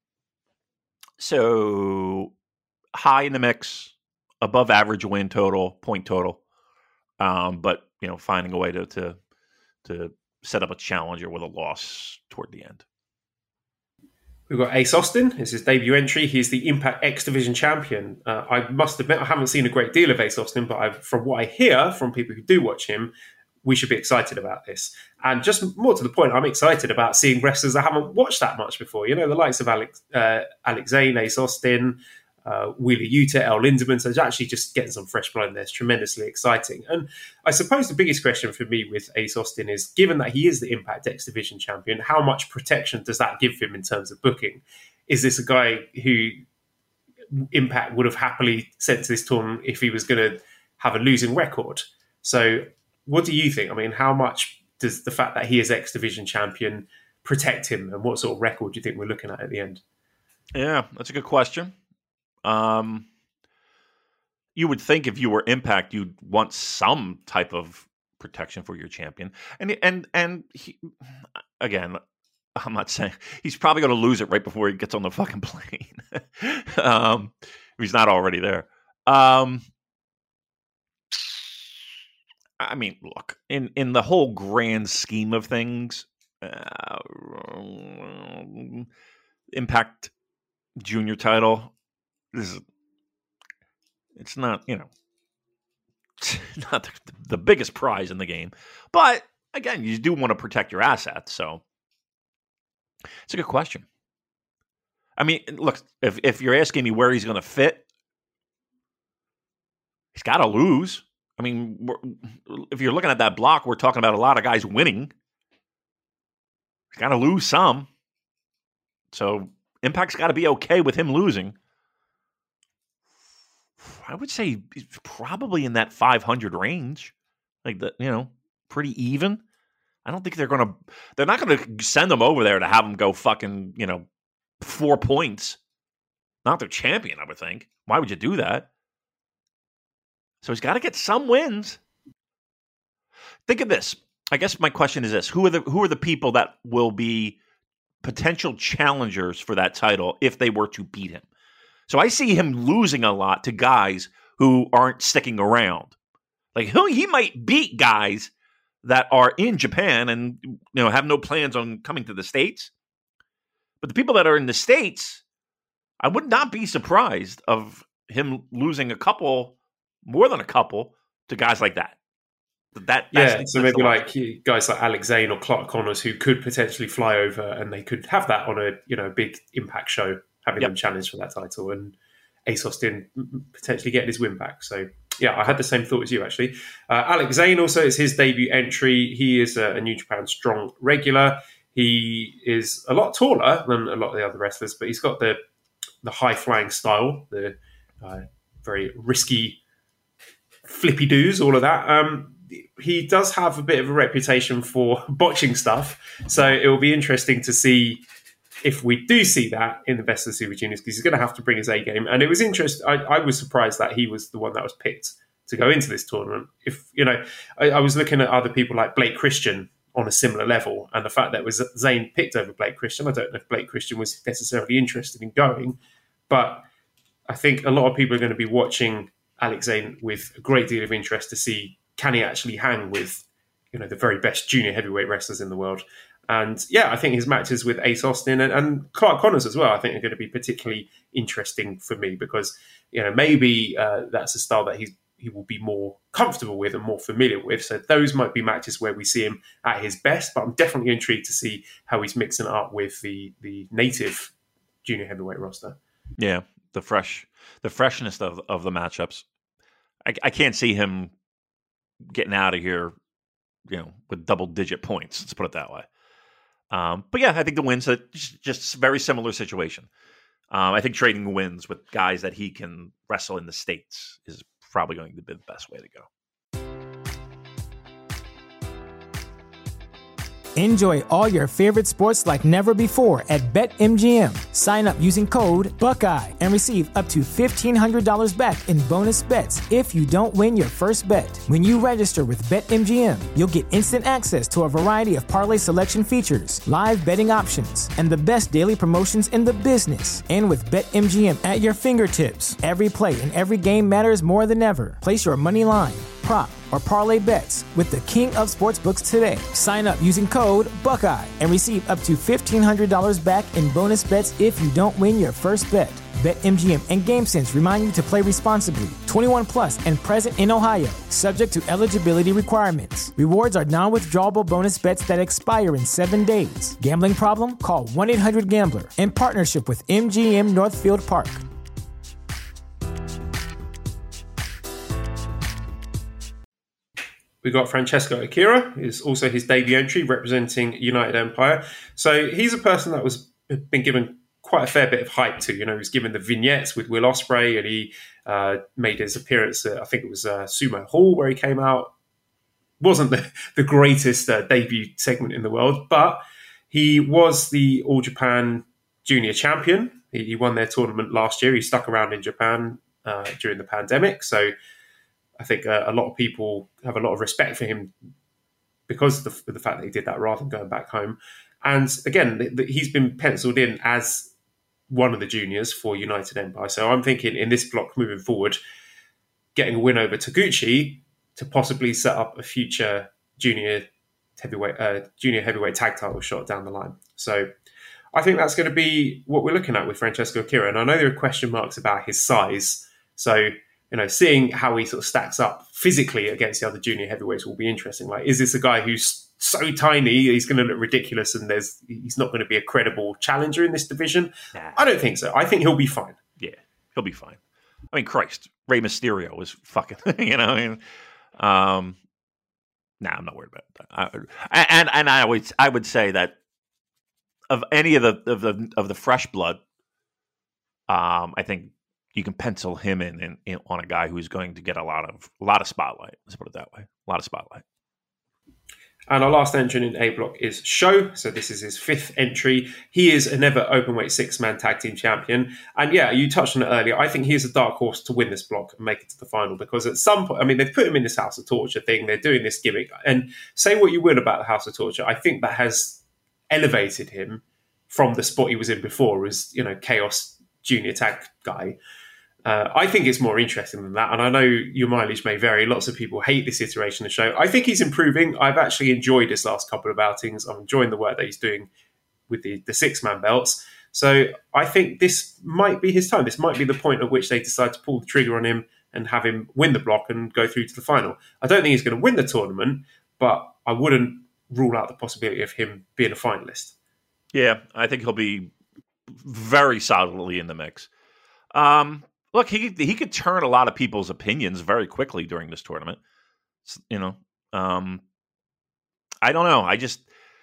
so high in the mix, above average win total, point total. Um, but, you know, finding a way to, to, to set up a challenger with a loss toward the end. We've got Ace Austin. It's his debut entry. He's the Impact X Division champion. Uh, I must admit, I haven't seen a great deal of Ace Austin, but I've, from what I hear from people who do watch him, we should be excited about this. And just more to the point, I'm excited about seeing wrestlers I haven't watched that much before. You know, the likes of Alex, uh, Alex Zane, Ace Austin, uh, Wheeler Yuta, El Lindemann. So it's actually just getting some fresh blood in there. It's tremendously exciting. And I suppose the biggest question for me with Ace Austin is, given that he is the Impact X Division champion, how much protection does that give him in terms of booking? Is this a guy who Impact would have happily sent to this tournament if he was going to have a losing record? So what do you think? I mean, how much does the fact that he is X Division champion protect him, and what sort of record do you think we're looking at at the end? Yeah, that's a good question. Um, you would think if you were Impact, you'd want some type of protection for your champion. And and and he, again, I'm not saying he's probably going to lose it right before he gets on the fucking plane. um, if he's not already there. Um, I mean, look, in, in the whole grand scheme of things, uh, Impact Junior title, this is, it's not, you know, not the, the biggest prize in the game. But, again, you do want to protect your assets, so it's a good question. I mean, look, if, if you're asking me where he's going to fit, he's got to lose. I mean, we're, if you're looking at that block, we're talking about a lot of guys winning. He's got to lose some. So Impact's got to be okay with him losing. I would say he's probably in that five hundred range. Like, the, you know, pretty even. I don't think they're going to, they're not going to send them over there to have them go fucking, you know, four points. Not their champion, I would think. Why would you do that? So he's got to get some wins. Think of this. I guess my question is this. Who are the who are the people that will be potential challengers for that title if they were to beat him? So I see him losing a lot to guys who aren't sticking around. Like, he, he might beat guys that are in Japan and, you know, have no plans on coming to the States. But the people that are in the States, I would not be surprised of him losing a couple, more than a couple, to guys like that. That yeah, that's, so that's maybe like guys like Alex Zane or Clark Connors who could potentially fly over and they could have that on a, you know, big Impact show, having yep. them challenge for that title, and Ace Austin potentially getting his win back. So yeah, I had the same thought as you actually. Uh, Alex Zane also, it's his debut entry. He is a, a New Japan Strong regular. He is a lot taller than a lot of the other wrestlers, but he's got the the high flying style, the uh, very risky flippy doos, all of that. Um, he does have a bit of a reputation for botching stuff, so it will be interesting to see if we do see that in the Best of the Super Juniors, because he's going to have to bring his A game. And it was interesting. I, I was surprised that he was the one that was picked to go into this tournament. If you know, I, I was looking at other people like Blake Christian on a similar level, and the fact that it was Zayn picked over Blake Christian, I don't know if Blake Christian was necessarily interested in going, but I think a lot of people are going to be watching Alex Zane with a great deal of interest to see, can he actually hang with, you know, the very best junior heavyweight wrestlers in the world. And yeah, I think his matches with Ace Austin and, and Clark Connors as well, I think are going to be particularly interesting for me because, you know, maybe uh, that's a style that he's, he will be more comfortable with and more familiar with. So those might be matches where we see him at his best, but I'm definitely intrigued to see how he's mixing it up with the, the native junior heavyweight roster. Yeah, the fresh, the freshness of, of the matchups. I, I can't see him getting out of here, you know, with double digit points. Let's put it that way. Um, but yeah, I think the wins are just, just very similar situation. Um, I think trading wins with guys that he can wrestle in the States is probably going to be the best way to go. Enjoy all your favorite sports like never before at BetMGM. Sign up using code Buckeye and receive up to fifteen hundred dollars back in bonus bets if you don't win your first bet. When you register with BetMGM, you'll get instant access to a variety of parlay selection features, live betting options, and the best daily promotions in the business. And with BetMGM at your fingertips, every play and every game matters more than ever. Place your money line, prop, or parlay bets with the king of sportsbooks today. Sign up using code Buckeye and receive up to fifteen hundred dollars back in bonus bets if you don't win your first bet. BetMGM and GameSense remind you to play responsibly. twenty-one plus and present in Ohio, subject to eligibility requirements. Rewards are non-withdrawable bonus bets that expire in seven days. Gambling problem? Call one eight hundred gambler in partnership with M G M Northfield Park. We got Francesco Akira, is also his debut entry representing United Empire. So he's a person that was been given quite a fair bit of hype to. You know, he was given the vignettes with Will Ospreay, and he uh, made his appearance at, I think it was uh, Sumo Hall, where he came out. Wasn't the, the greatest uh, debut segment in the world, but he was the All Japan Junior Champion. He, he won their tournament last year. He stuck around in Japan uh, during the pandemic, so I think uh, a lot of people have a lot of respect for him because of the, the fact that he did that rather than going back home. And again, the, the, he's been penciled in as one of the juniors for United Empire. So I'm thinking in this block moving forward, getting a win over Taguchi to possibly set up a future junior heavyweight uh, junior heavyweight tag title shot down the line. So I think that's going to be what we're looking at with Francesco Akira. And I know there are question marks about his size. So you know, seeing how he sort of stacks up physically against the other junior heavyweights will be interesting. Like, is this a guy who's so tiny he's going to look ridiculous and there's he's not going to be a credible challenger in this division? Nah. I don't think so. I think he'll be fine. Yeah, he'll be fine. I mean, Christ, Rey Mysterio was fucking, you know, I mean, um, nah, I'm not worried about that. I, and and I always I would say that of any of the of the of the fresh blood, um, I think you can pencil him in, in, in on a guy who's going to get a lot of a lot of spotlight. Let's put it that way. A lot of spotlight. And our last entrant in A block is Sho. So this is his fifth entry. He is a never openweight six-man tag team champion. And yeah, you touched on it earlier. I think he's a dark horse to win this block and make it to the final because at some point, I mean, they've put him in this House of Torture thing. They're doing this gimmick. And say what you will about the House of Torture, I think that has elevated him from the spot he was in before as, you know, Chaos Junior tag guy. Uh, I think it's more interesting than that. And I know your mileage may vary. Lots of people hate this iteration of the show. I think he's improving. I've actually enjoyed his last couple of outings. I'm enjoying the work that he's doing with the, the six-man belts. So I think this might be his time. This might be the point at which they decide to pull the trigger on him and have him win the block and go through to the final. I don't think he's going to win the tournament, but I wouldn't rule out the possibility of him being a finalist. Yeah, I think he'll be very solidly in the mix. Um, look, he he could turn a lot of people's opinions very quickly during this tournament. You know, um, I don't know. I just,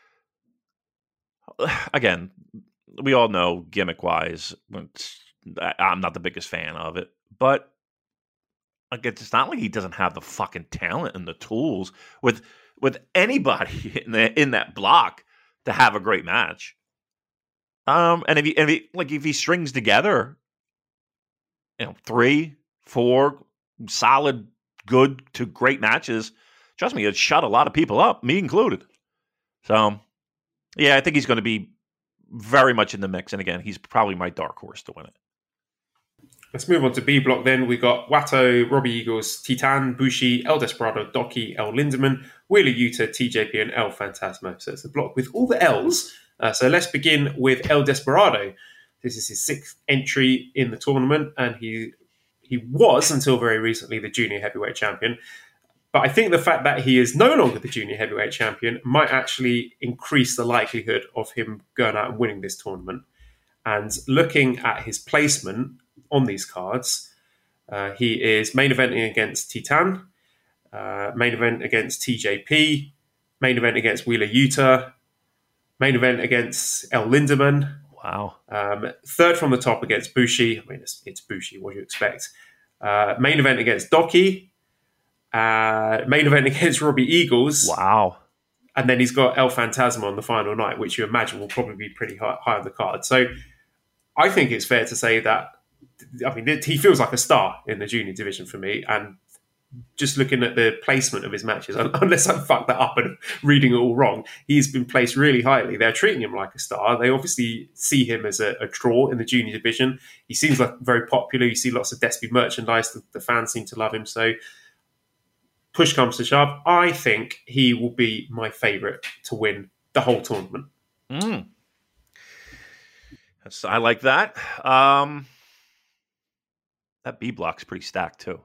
again, we all know gimmick-wise, I'm not the biggest fan of it. But like, it's not like he doesn't have the fucking talent and the tools with with anybody in the, in that block to have a great match. Um, and if he, if he like if he strings together, you know, three, four solid, good to great matches, trust me, it'd shut a lot of people up, me included. So, yeah, I think he's going to be very much in the mix. And again, he's probably my dark horse to win it. Let's move on to B block then. We got Watto, Robbie Eagles, Titan, Bushi, El Desperado, Doki, El Lindemann, Wheeler Yuta, T J P, and El Fantasma. So it's a block with all the L's. Uh, so let's begin with El Desperado. This is his sixth entry in the tournament, and he he was, until very recently, the junior heavyweight champion. But I think the fact that he is no longer the junior heavyweight champion might actually increase the likelihood of him going out and winning this tournament. And looking at his placement on these cards, uh, he is main eventing against Titan, uh, main event against T J P, main event against Wheeler Yuta, main event against El Lindemann. Wow. Um, third from the top against Bushi. I mean, it's, it's Bushi. What do you expect? Uh, main event against Doki. Uh, main event against Robbie Eagles. Wow. And then he's got El Fantasma on the final night, which you imagine will probably be pretty high, high on the card. So I think it's fair to say that, I mean, he feels like a star in the junior division for me. And just looking at the placement of his matches, unless I fucked that up and reading it all wrong, he's been placed really highly. They're treating him like a star. They obviously see him as a, a draw in the junior division. He seems like very popular. You see lots of Despy merchandise. The, the fans seem to love him. So push comes to shove, I think he will be my favourite to win the whole tournament. Mm. That's, I like that. Um, that B block's pretty stacked too.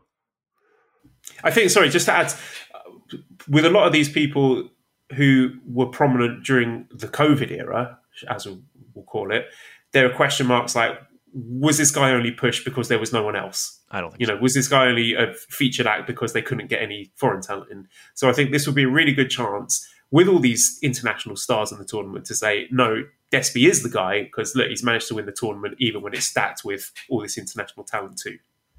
I think, sorry, just to add, with a lot of these people who were prominent during the COVID era, as we'll call it, there are question marks like, was this guy only pushed because there was no one else? I don't think You so. know, was this guy only a featured act because they couldn't get any foreign talent in? So I think this would be a really good chance with all these international stars in the tournament to say, no, Despy is the guy because, look, he's managed to win the tournament even when it's stacked with all this international talent too.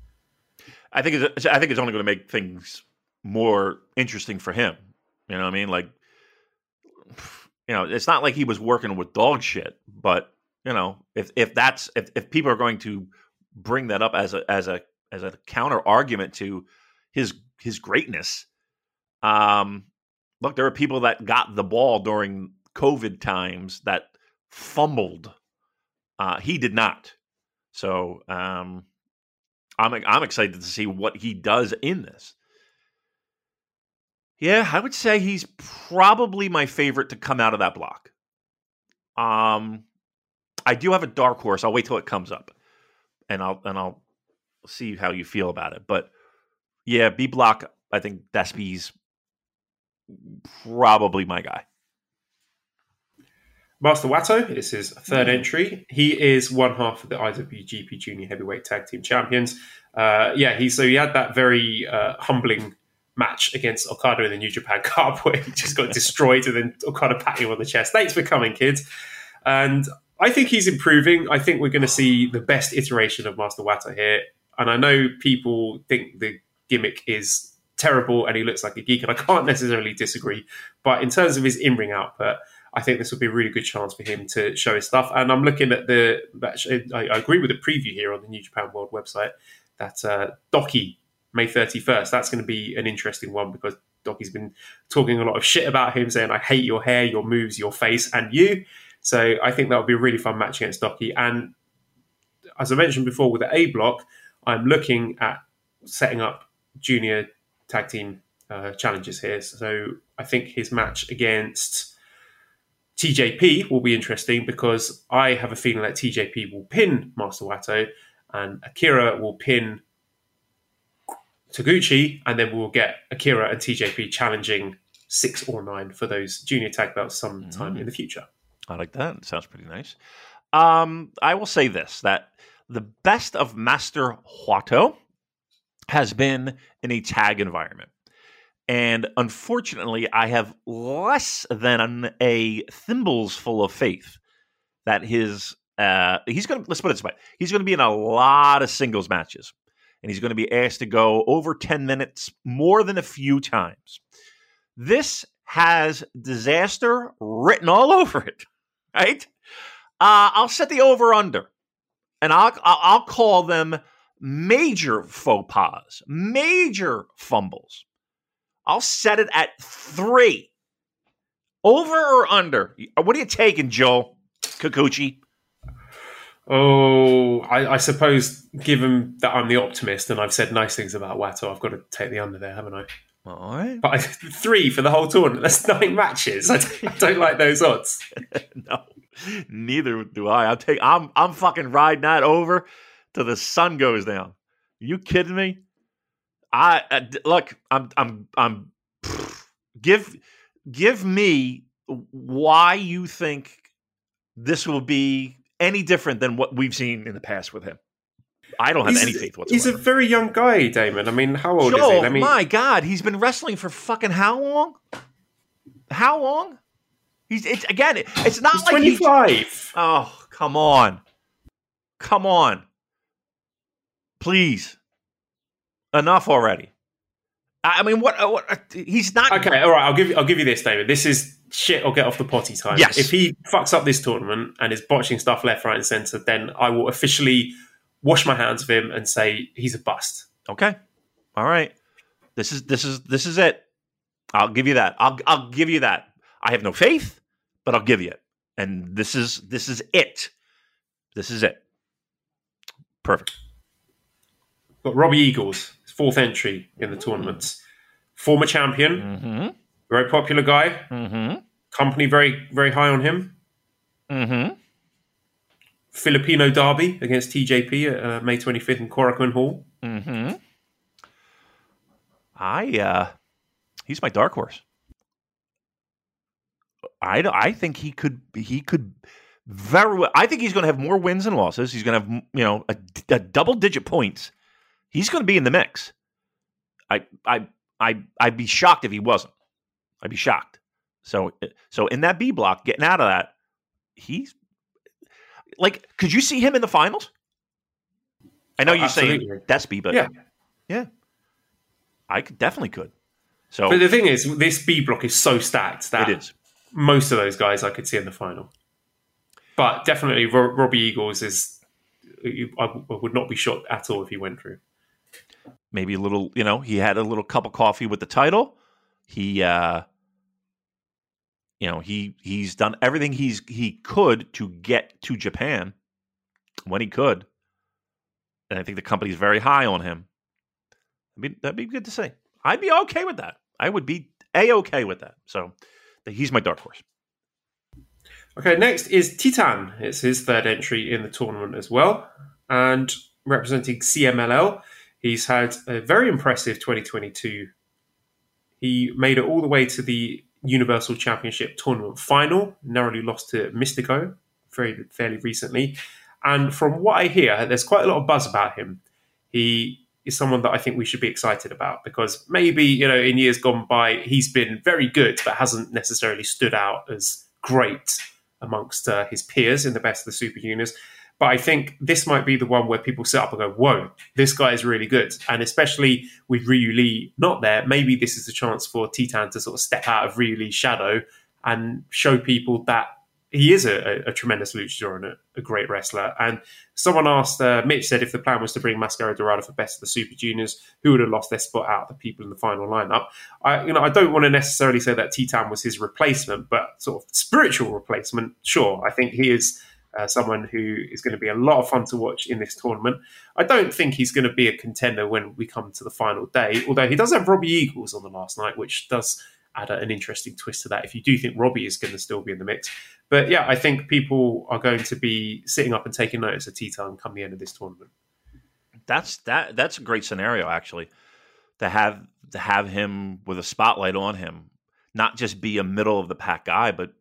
I think it's, I think it's only going to make things more interesting for him. You know what I mean? Like, you know, it's not like he was working with dog shit, but you know, if if that's if, if people are going to bring that up as a as a as a counter argument to his his greatness, um, look, there are people that got the ball during COVID times that fumbled. Uh, he did not. So um, I'm I'm excited to see what he does in this. Yeah, I would say he's probably my favorite to come out of that block. Um, I do have a dark horse. I'll wait till it comes up, and I'll and I'll see how you feel about it. But yeah, B block. I think Despy's probably my guy. Master Watto is his third mm. entry. He is one half of the I W G P Junior Heavyweight Tag Team Champions. Uh, yeah, he so he had that very uh, humbling match against Okada in the New Japan Cup where he just got destroyed and then Okada patting him on the chest. Thanks for coming, kids. And I think he's improving. I think we're going to see the best iteration of Master Watto here. And I know people think the gimmick is terrible and he looks like a geek, and I can't necessarily disagree. But in terms of his in-ring output, I think this would be a really good chance for him to show his stuff. And I'm looking at the match. I, I agree with the preview here on the New Japan World website that uh, Doki, May thirty-first, that's going to be an interesting one because Doki's been talking a lot of shit about him, saying, I hate your hair, your moves, your face, and you. So I think that would be a really fun match against Doki. And as I mentioned before, with the A block, I'm looking at setting up junior tag team uh, challenges here. So I think his match against T J P will be interesting because I have a feeling that T J P will pin Master Watto and Akira will pin Taguchi, and then we'll get Akira and T J P challenging six or nine for those junior tag belts sometime mm. in the future. I like that. It sounds pretty nice. Um, I will say this, that the best of Master Watto has been in a tag environment. And unfortunately, I have less than a thimbles full of faith that his, uh, he's going to, let's put it this way, he's going to be in a lot of singles matches. And he's going to be asked to go over ten minutes more than a few times. This has disaster written all over it, right? Uh, I'll set the over-under, and I'll, I'll call them major faux pas, major fumbles. I'll set it at three. Over or under? What are you taking, Joel Kikuchi? Oh, I, I suppose, given that I'm the optimist and I've said nice things about Watto, I've got to take the under there, haven't I? All right. But I, three for the whole tournament. That's nine matches. I don't, I don't like those odds. No, neither do I. I'll take. I'm I'm fucking riding that over till the sun goes down. Are you kidding me? I uh, look. I'm I'm I'm. Pff, give give me why you think this will be any different than what we've seen in the past with him. I don't have He's, any faith whatsoever. He's a very young guy, Damon. I mean, how old Joel, is he? Let me... my God, he's been wrestling for fucking how long? How long? He's it's again. It's not he's like twenty-five. He's, oh, come on, come on, please, enough already. I mean, what? what he's not okay. All right, I'll give you. I'll give you this, David. This is shit or get off the potty time. Yes. If he fucks up this tournament and is botching stuff left, right, and centre, then I will officially wash my hands of him and say he's a bust. Okay. All right. This is this is this is it. I'll give you that. I'll I'll give you that. I have no faith, but I'll give you it. And this is this is it. This is it. Perfect. Got Robbie Eagles, fourth entry in the tournaments. Former champion, Mm-hmm. very popular guy. Mm-hmm. Company very very high on him. Mm-hmm. Filipino derby against T J P at uh, May twenty-fifth in Korakuen Hall. Mm-hmm. I, uh, he's my dark horse. I, I think he could, he could very well, I think he's going to have more wins than losses. He's going to have, you know, a, a double digit points. He's going to be in the mix. I, I, I, I'd be shocked if he wasn't. I'd be shocked. So, so in that B block, getting out of that, he's, like, could you see him in the finals? I know Oh, you're absolutely. saying that's B, but Yeah. yeah, I could definitely could. So But the thing is, this B block is so stacked that it is. most of those guys I could see in the final. But definitely, Ro- Robbie Eagles is. I would not be shocked at all if he went through. Maybe a little, you know, he had a little cup of coffee with the title. He, uh, you know, he he's done everything he's he could to get to Japan when he could, and I think the company's very high on him. That'd be, that'd be good to see. I'd be okay with that. I would be a-okay with that. So he's my dark horse. Okay, next is Titan. It's his third entry in the tournament as well, and representing C M L L, he's had a very impressive twenty twenty-two. He made it all the way to the Universal Championship tournament final, narrowly lost to Mystico very fairly recently. And from what I hear, there's quite a lot of buzz about him. He is someone that I think we should be excited about because maybe, you know, in years gone by, he's been very good, but hasn't necessarily stood out as great amongst uh, his peers in the best of the Super Juniors. But I think this might be the one where people sit up and go, whoa, this guy is really good. And especially with Ryu Lee not there, maybe this is a chance for Titan to sort of step out of Ryu Lee's shadow and show people that he is a, a tremendous luchador and a, a great wrestler. And someone asked, uh, Mitch said, if the plan was to bring Mascara Dorado for best of the Super Juniors, who would have lost their spot out of the people in the final lineup? I, you know, I don't want to necessarily say that Titan was his replacement, but sort of spiritual replacement. Sure, I think he is uh, someone who is going to be a lot of fun to watch in this tournament. I don't think he's going to be a contender when we come to the final day, although he does have Robbie Eagles on the last night, which does add an interesting twist to that if you do think Robbie is going to still be in the mix. But yeah, I think people are going to be sitting up and taking notice of Titan come the end of this tournament. That's that. That's a great scenario, actually, to have to have him with a spotlight on him, not just be a middle of the pack guy, but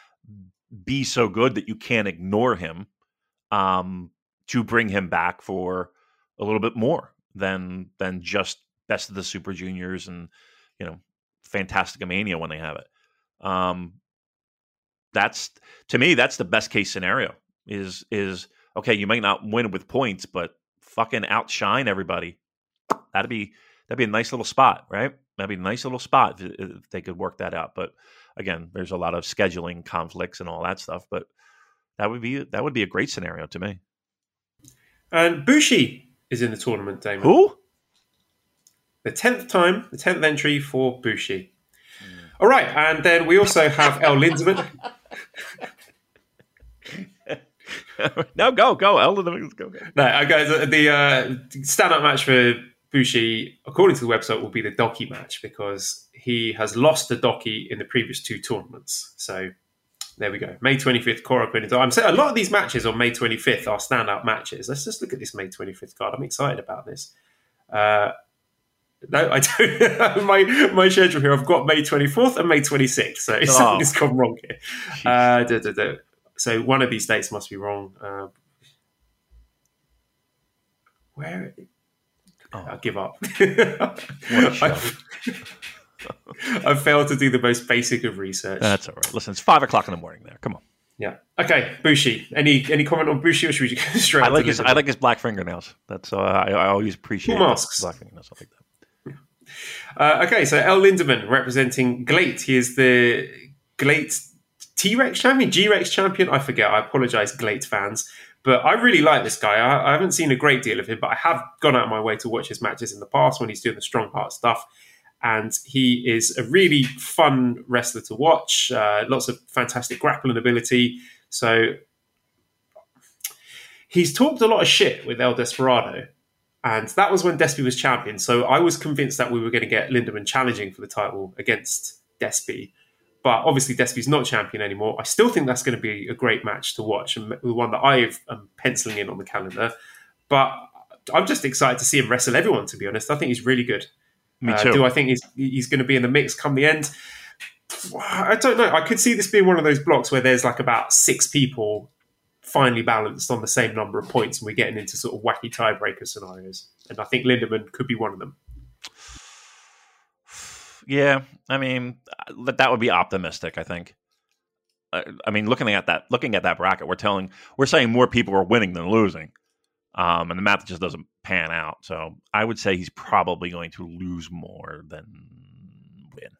be so good that you can't ignore him. Um, to bring him back for a little bit more than than just best of the Super Juniors and, you know, Fantastica Mania when they have it. Um, that's to me, that's the best case scenario. Is is okay? You might not win with points, but fucking outshine everybody. That'd be that'd be a nice little spot, right? That'd be a nice little spot if, if they could work that out. But again, there's a lot of scheduling conflicts and all that stuff. But that would be that would be a great scenario to me. And Bushi is in the tournament, Damon. Who? The tenth time, the tenth entry for Bushi. Mm. All right, and then we also have El Lindsman. no, go, go. Elder Dominguez, go, go. No, uh, guys, uh, the uh, stand-up match for Bushi, according to the website, will be the Doki match because he has lost to Doki in the previous two tournaments. So there we go. May twenty-fifth, Korakuen Inoue. I'm saying a lot of these matches on May twenty-fifth are stand-up matches. Let's just look at this May twenty-fifth card. I'm excited about this. Uh, no, I don't. my my schedule here, I've got May twenty-fourth and May twenty-sixth. So it's, Oh. it's gone wrong here. Uh, da, da, da. So one of these dates must be wrong. Uh, where? Oh. I'll give up. What a show. I've, I've failed to do the most basic of research. That's all right. Listen, it's five o'clock in the morning there. Come on. Yeah. Okay, Bushi. Any any comment on Bushi, or should we just go straight? I like to his. Lindemann? I like his black fingernails. That's. Uh, I, I always appreciate Cool masks. black fingernails. I like that. Uh, okay, so El Lindemann representing Glate. He is the Glate T-Rex champion, G-Rex champion. I forget. I apologize, Glate fans. But I really like this guy. I, I haven't seen a great deal of him, but I have gone out of my way to watch his matches in the past when he's doing the strong part stuff. And he is a really fun wrestler to watch. Uh, lots of fantastic grappling ability. So he's talked a lot of shit with El Desperado. And that was when Despy was champion. So I was convinced that we were going to get Lindemann challenging for the title against Despy. But obviously Despy's not champion anymore. I still think that's going to be a great match to watch, and the one that I am penciling in on the calendar. But I'm just excited to see him wrestle everyone, to be honest. I think he's really good. Me Uh, too. do I think he's he's going to be in the mix come the end? I don't know. I could see this being one of those blocks where there's like about six people finely balanced on the same number of points, and we're getting into sort of wacky tiebreaker scenarios. And I think Lindemann could be one of them. Yeah, I mean that that would be optimistic. I think. I, I mean, looking at that, looking at that bracket, we're telling, we're saying more people are winning than losing, um, and the math just doesn't pan out. So I would say he's probably going to lose more than win.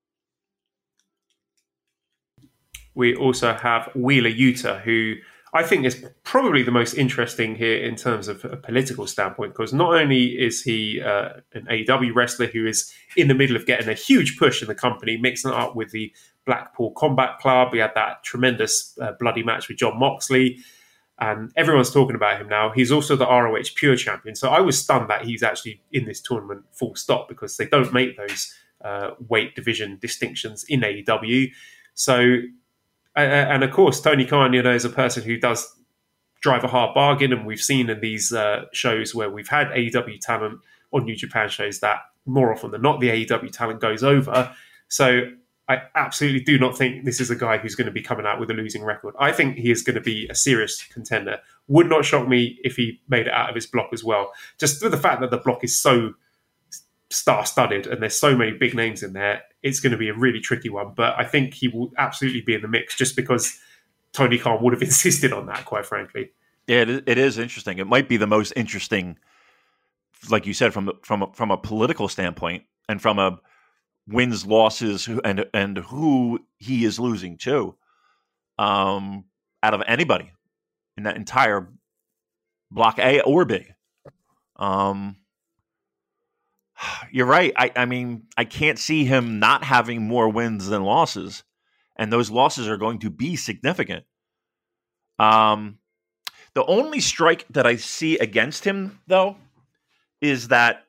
We also have Wheeler Yuta, who I think is probably the most interesting here in terms of a political standpoint, because not only is he uh, an A E W wrestler who is in the middle of getting a huge push in the company, mixing it up with the Blackpool Combat Club. We had that tremendous uh, bloody match with John Moxley, and everyone's talking about him now. He's also the R O H Pure Champion. So I was stunned that he's actually in this tournament full stop, because they don't make those uh, weight division distinctions in A E W. So... And of course, Tony Khan, you know, is a person who does drive a hard bargain. And we've seen in these uh, shows where we've had A E W talent on New Japan shows that more often than not, the A E W talent goes over. So I absolutely do not think this is a guy who's going to be coming out with a losing record. I think he is going to be a serious contender. Would not shock me if he made it out of his block as well. Just through the fact that the block is so star-studded and there's so many big names in there, it's going to be a really tricky one. But I think he will absolutely be in the mix, just because Tony Khan would have insisted on that, quite frankly. Yeah, it, it is interesting. It might be the most interesting, like you said, from from a, from a political standpoint and from a wins, losses, and and who he is losing to, um, out of anybody in that entire block A or B. Um, You're right. I, I mean, I can't see him not having more wins than losses, and those losses are going to be significant. Um, the only strike that I see against him, though, is that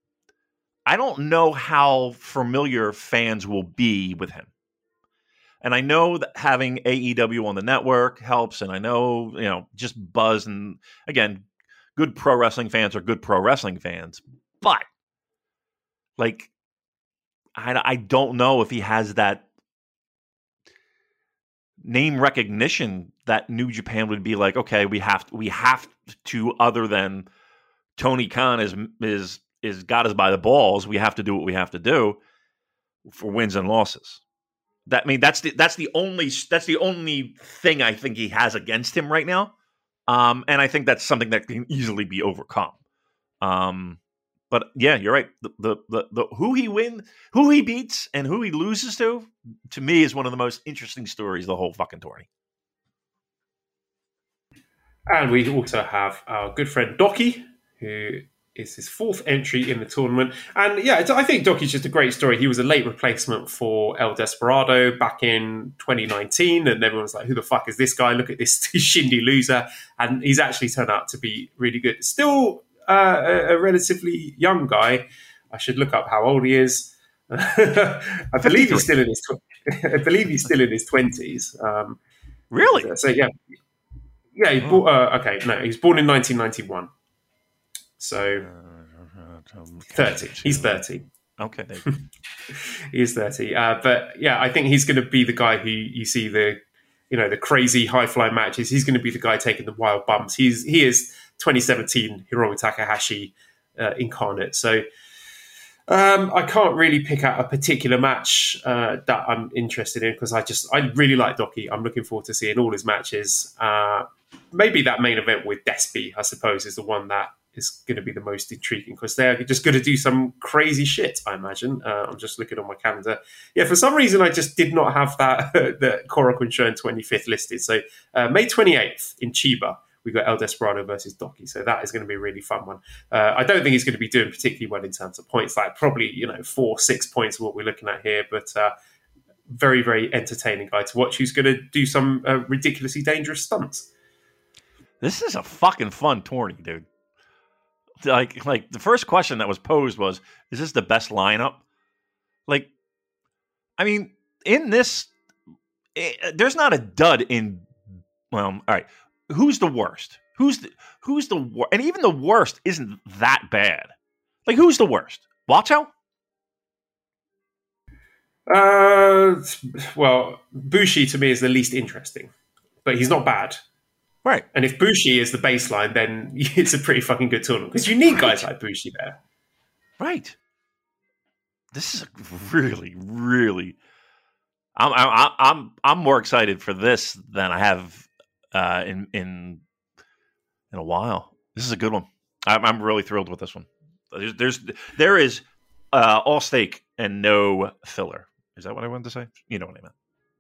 I don't know how familiar fans will be with him. And I know that having A E W on the network helps, and I know, you know, just buzz, and again, good pro wrestling fans are good pro wrestling fans, but Like, I, I don't know if he has that name recognition that New Japan would be like, okay, we have to, we have to, other than Tony Khan is is is got us by the balls. We have to do what we have to do for wins and losses. That I mean, that's the that's the only that's the only thing I think he has against him right now, um, and I think that's something that can easily be overcome. Um, But yeah, you're right. The, the the the who he win, who he beats, and who he loses to, to me, is one of the most interesting stories of the whole fucking tourney. And we also have our good friend Doki, who It's his fourth entry in the tournament. And yeah, I think Doki's just a great story. He was a late replacement for El Desperado back in twenty nineteen. And everyone's like, who the fuck is this guy? Look at this shindy loser. And he's actually turned out to be really good. Still uh, a, a relatively young guy. I should look up how old he is. I believe he's still in his tw- I believe he's still in his twenties. Um, really? So yeah. Yeah, he oh. uh, okay, no, he was born in nineteen ninety-one. So thirty. He's thirty. Okay. He's thirty. Uh, but yeah, I think he's going to be the guy who you see the, you know, the crazy high flying matches. He's going to be the guy taking the wild bumps. He's he is twenty seventeen Hiromu Takahashi uh, incarnate. So um, I can't really pick out a particular match uh, that I'm interested in because I just I really like Doki. I'm looking forward to seeing all his matches. Uh, maybe that main event with Despy, I suppose, is the one that is going to be the most intriguing because they're just going to do some crazy shit, I imagine. Uh, I'm just looking on my calendar. Yeah, for some reason, I just did not have that the Korakuen Show twenty-fifth listed. So uh, May twenty-eighth in Chiba, we've got El Desperado versus Doki. So that is going to be a really fun one. Uh, I don't think he's going to be doing particularly well in terms of points, like probably, you know, four, six points is what we're looking at here. But uh, very, very entertaining guy to watch who's going to do some uh, ridiculously dangerous stunts. This is a fucking fun tourney, dude. Like, like the first question that was posed was, is this the best lineup? Like, I mean, in this, it, there's not a dud in, well, all right, who's the worst? Who's the, who's the worst? And even the worst isn't that bad. Like, who's the worst? Wacho? Uh, well, Bushi to me is the least interesting, but he's not bad. Right. And if Bushi is the baseline, then it's a pretty fucking good tournament because you need guys like Bushi there. Right. This is a really, really. I'm I'm I'm I'm more excited for this than I have uh, in in in a while. This is a good one. I'm, I'm really thrilled with this one. There's, there's there is uh, all steak and no filler. Is that what I wanted to say? You know what I meant.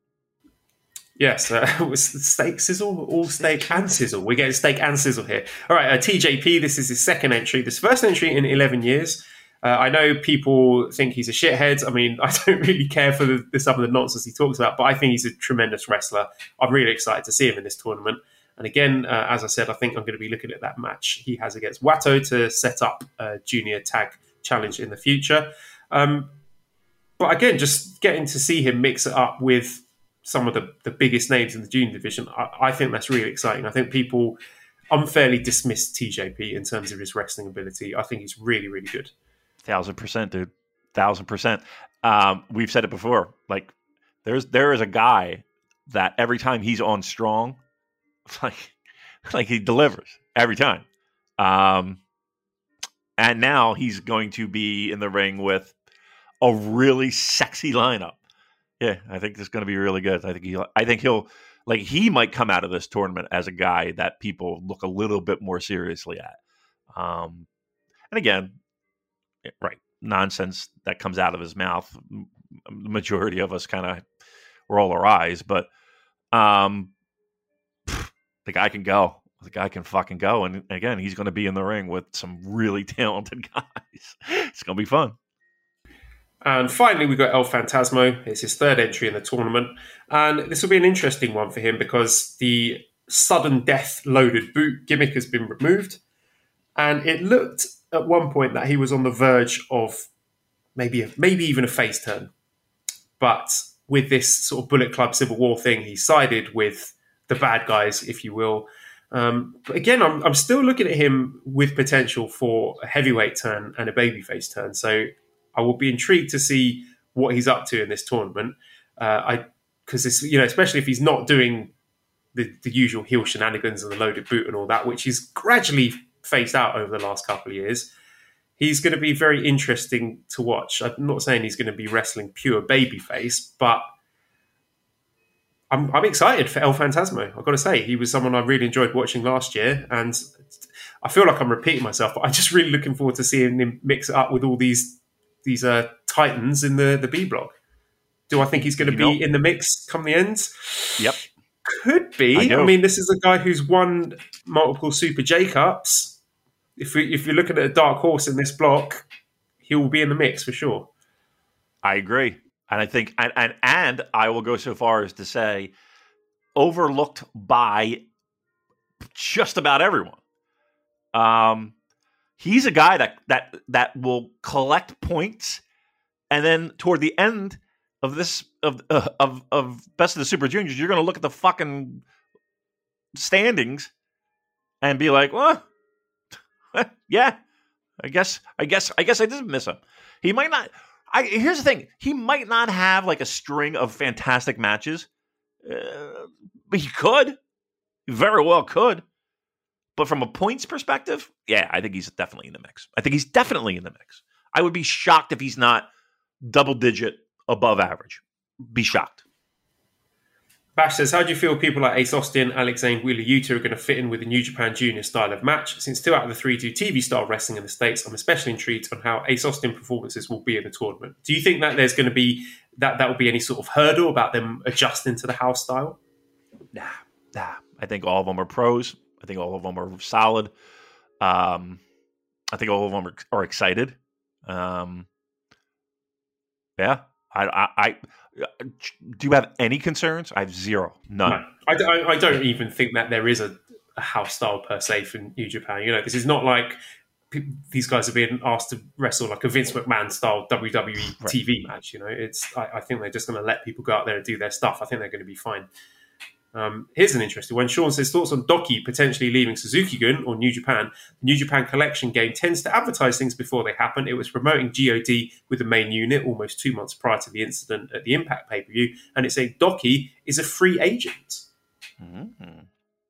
Yes, uh, it was steak sizzle, all steak and sizzle. We're getting steak and sizzle here. All right, uh, T J P, this is his second entry. This first entry in eleven years. Uh, I know people think he's a shithead. I mean, I don't really care for the, the, some of the nonsense he talks about, but I think he's a tremendous wrestler. I'm really excited to see him in this tournament. And again, uh, as I said, I think I'm going to be looking at that match he has against Wato to set up a junior tag challenge in the future. Um, but again, just getting to see him mix it up with some of the, the biggest names in the junior division, I, I think that's really exciting. I think people unfairly dismiss T J P in terms of his wrestling ability. I think he's really, really good. Thousand percent, dude. Thousand percent. Um, we've said it before. Like, there's there is a guy that every time he's on strong, like, like he delivers every time. Um, and now he's going to be in the ring with a really sexy lineup. Yeah, I think this is going to be really good. I think he, I think he'll, like, he might come out of this tournament as a guy that people look a little bit more seriously at. Um, and again, right, nonsense that comes out of his mouth. The majority of us kind of roll our eyes, but um, the guy can go. The guy can fucking go. And again, he's going to be in the ring with some really talented guys. It's going to be fun. And finally, we've got El Phantasmo. It's his third entry in the tournament. And this will be an interesting one for him because the sudden death loaded boot gimmick has been removed. And it looked at one point that he was on the verge of maybe a, maybe even a face turn. But with this sort of Bullet Club Civil War thing, he sided with the bad guys, if you will. Um, but again, I'm, I'm still looking at him with potential for a heavyweight turn and a babyface turn. So I will be intrigued to see what he's up to in this tournament. Uh, I because it's, you know, especially if he's not doing the, the usual heel shenanigans and the loaded boot and all that, which he's gradually phased out over the last couple of years. He's going to be very interesting to watch. I'm not saying he's going to be wrestling pure babyface, but I'm, I'm excited for El Phantasmo. I've got to say, he was someone I really enjoyed watching last year, and I feel like I'm repeating myself, but I'm just really looking forward to seeing him mix it up with all these these uh, titans in the, the B block. Do I think he's going to you be know. in the mix come the end? Yep. Could be. I, I mean, this is a guy who's won multiple Super J-Cups. if we, if you're looking at a dark horse in this block, he will be in the mix for sure. I agree, and I think, and and, and I will go so far as to say, overlooked by just about everyone. Um, he's a guy that that that will collect points, and then toward the end of this of uh, of of Best of the Super Juniors, you're going to look at the fucking standings and be like, well, yeah, I guess, I guess, I guess I didn't miss him. He might not. I here's the thing: he might not have like a string of fantastic matches, uh, but he could, he very well could. But from a points perspective, yeah, I think he's definitely in the mix. I think he's definitely in the mix. I would be shocked if he's not double digit above average. Be shocked. Bash says, how do you feel people like Ace Austin, Alex Zane, Wheeler Yuta are going to fit in with the New Japan Junior style of match? Since two out of the three do T V-style wrestling in the States, I'm especially intrigued on how Ace Austin performances will be in the tournament. Do you think that there's going to be, that that will be any sort of hurdle about them adjusting to the house style? Nah, nah. I think all of them are pros. I think all of them are solid. Um, I think all of them are, are excited. Um, yeah, I, I, I do you have any concerns? I have zero, none. No, I, I, I don't even think that there is a, a house style per se for New Japan. You know, this is not like p- these guys are being asked to wrestle like a Vince McMahon style W W E right. T V match. You know, it's I, I think they're just going to let people go out there and do their stuff. I think they're going to be fine. Um, here's an interesting one. Sean says, thoughts on Doki potentially leaving Suzuki-gun or New Japan. The New Japan Collection game tends to advertise things before they happen. It was promoting G O D with the main unit almost two months prior to the incident at the Impact pay-per-view, and it's saying Doki is a free agent. Mm-hmm.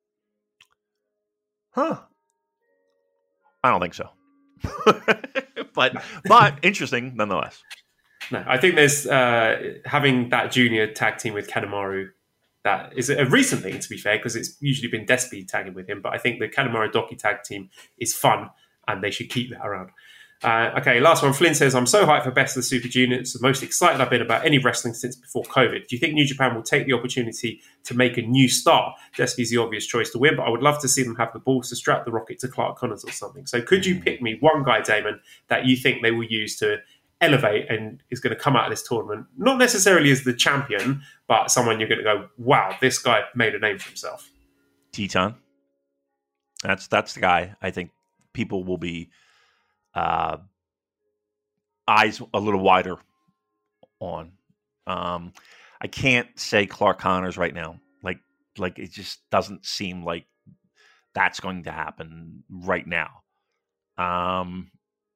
Huh. I don't think so. but but interesting nonetheless. No, I think there's uh, having that junior tag team with Kanemaru. That is a recent thing, to be fair, because it's usually been Despy tagging with him. But I think the Kanemaru Doki tag team is fun, and they should keep that around. Uh, okay, last one. Flynn says, I'm so hyped for Best of the Super Junior. It's the most excited I've been about any wrestling since before COVID. Do you think New Japan will take the opportunity to make a new star? Despy's the obvious choice to win, but I would love to see them have the balls to strap the rocket to Clark Connors or something. So could you pick me one guy, Damon, that you think they will use to elevate and is going to come out of this tournament, not necessarily as the champion, but someone you're going to go, wow, this guy made a name for himself? Teton. That's that's the guy I think people will be uh, eyes a little wider on. Um, I can't say Clark Connors right now. Like, like it just doesn't seem like that's going to happen right now. Um,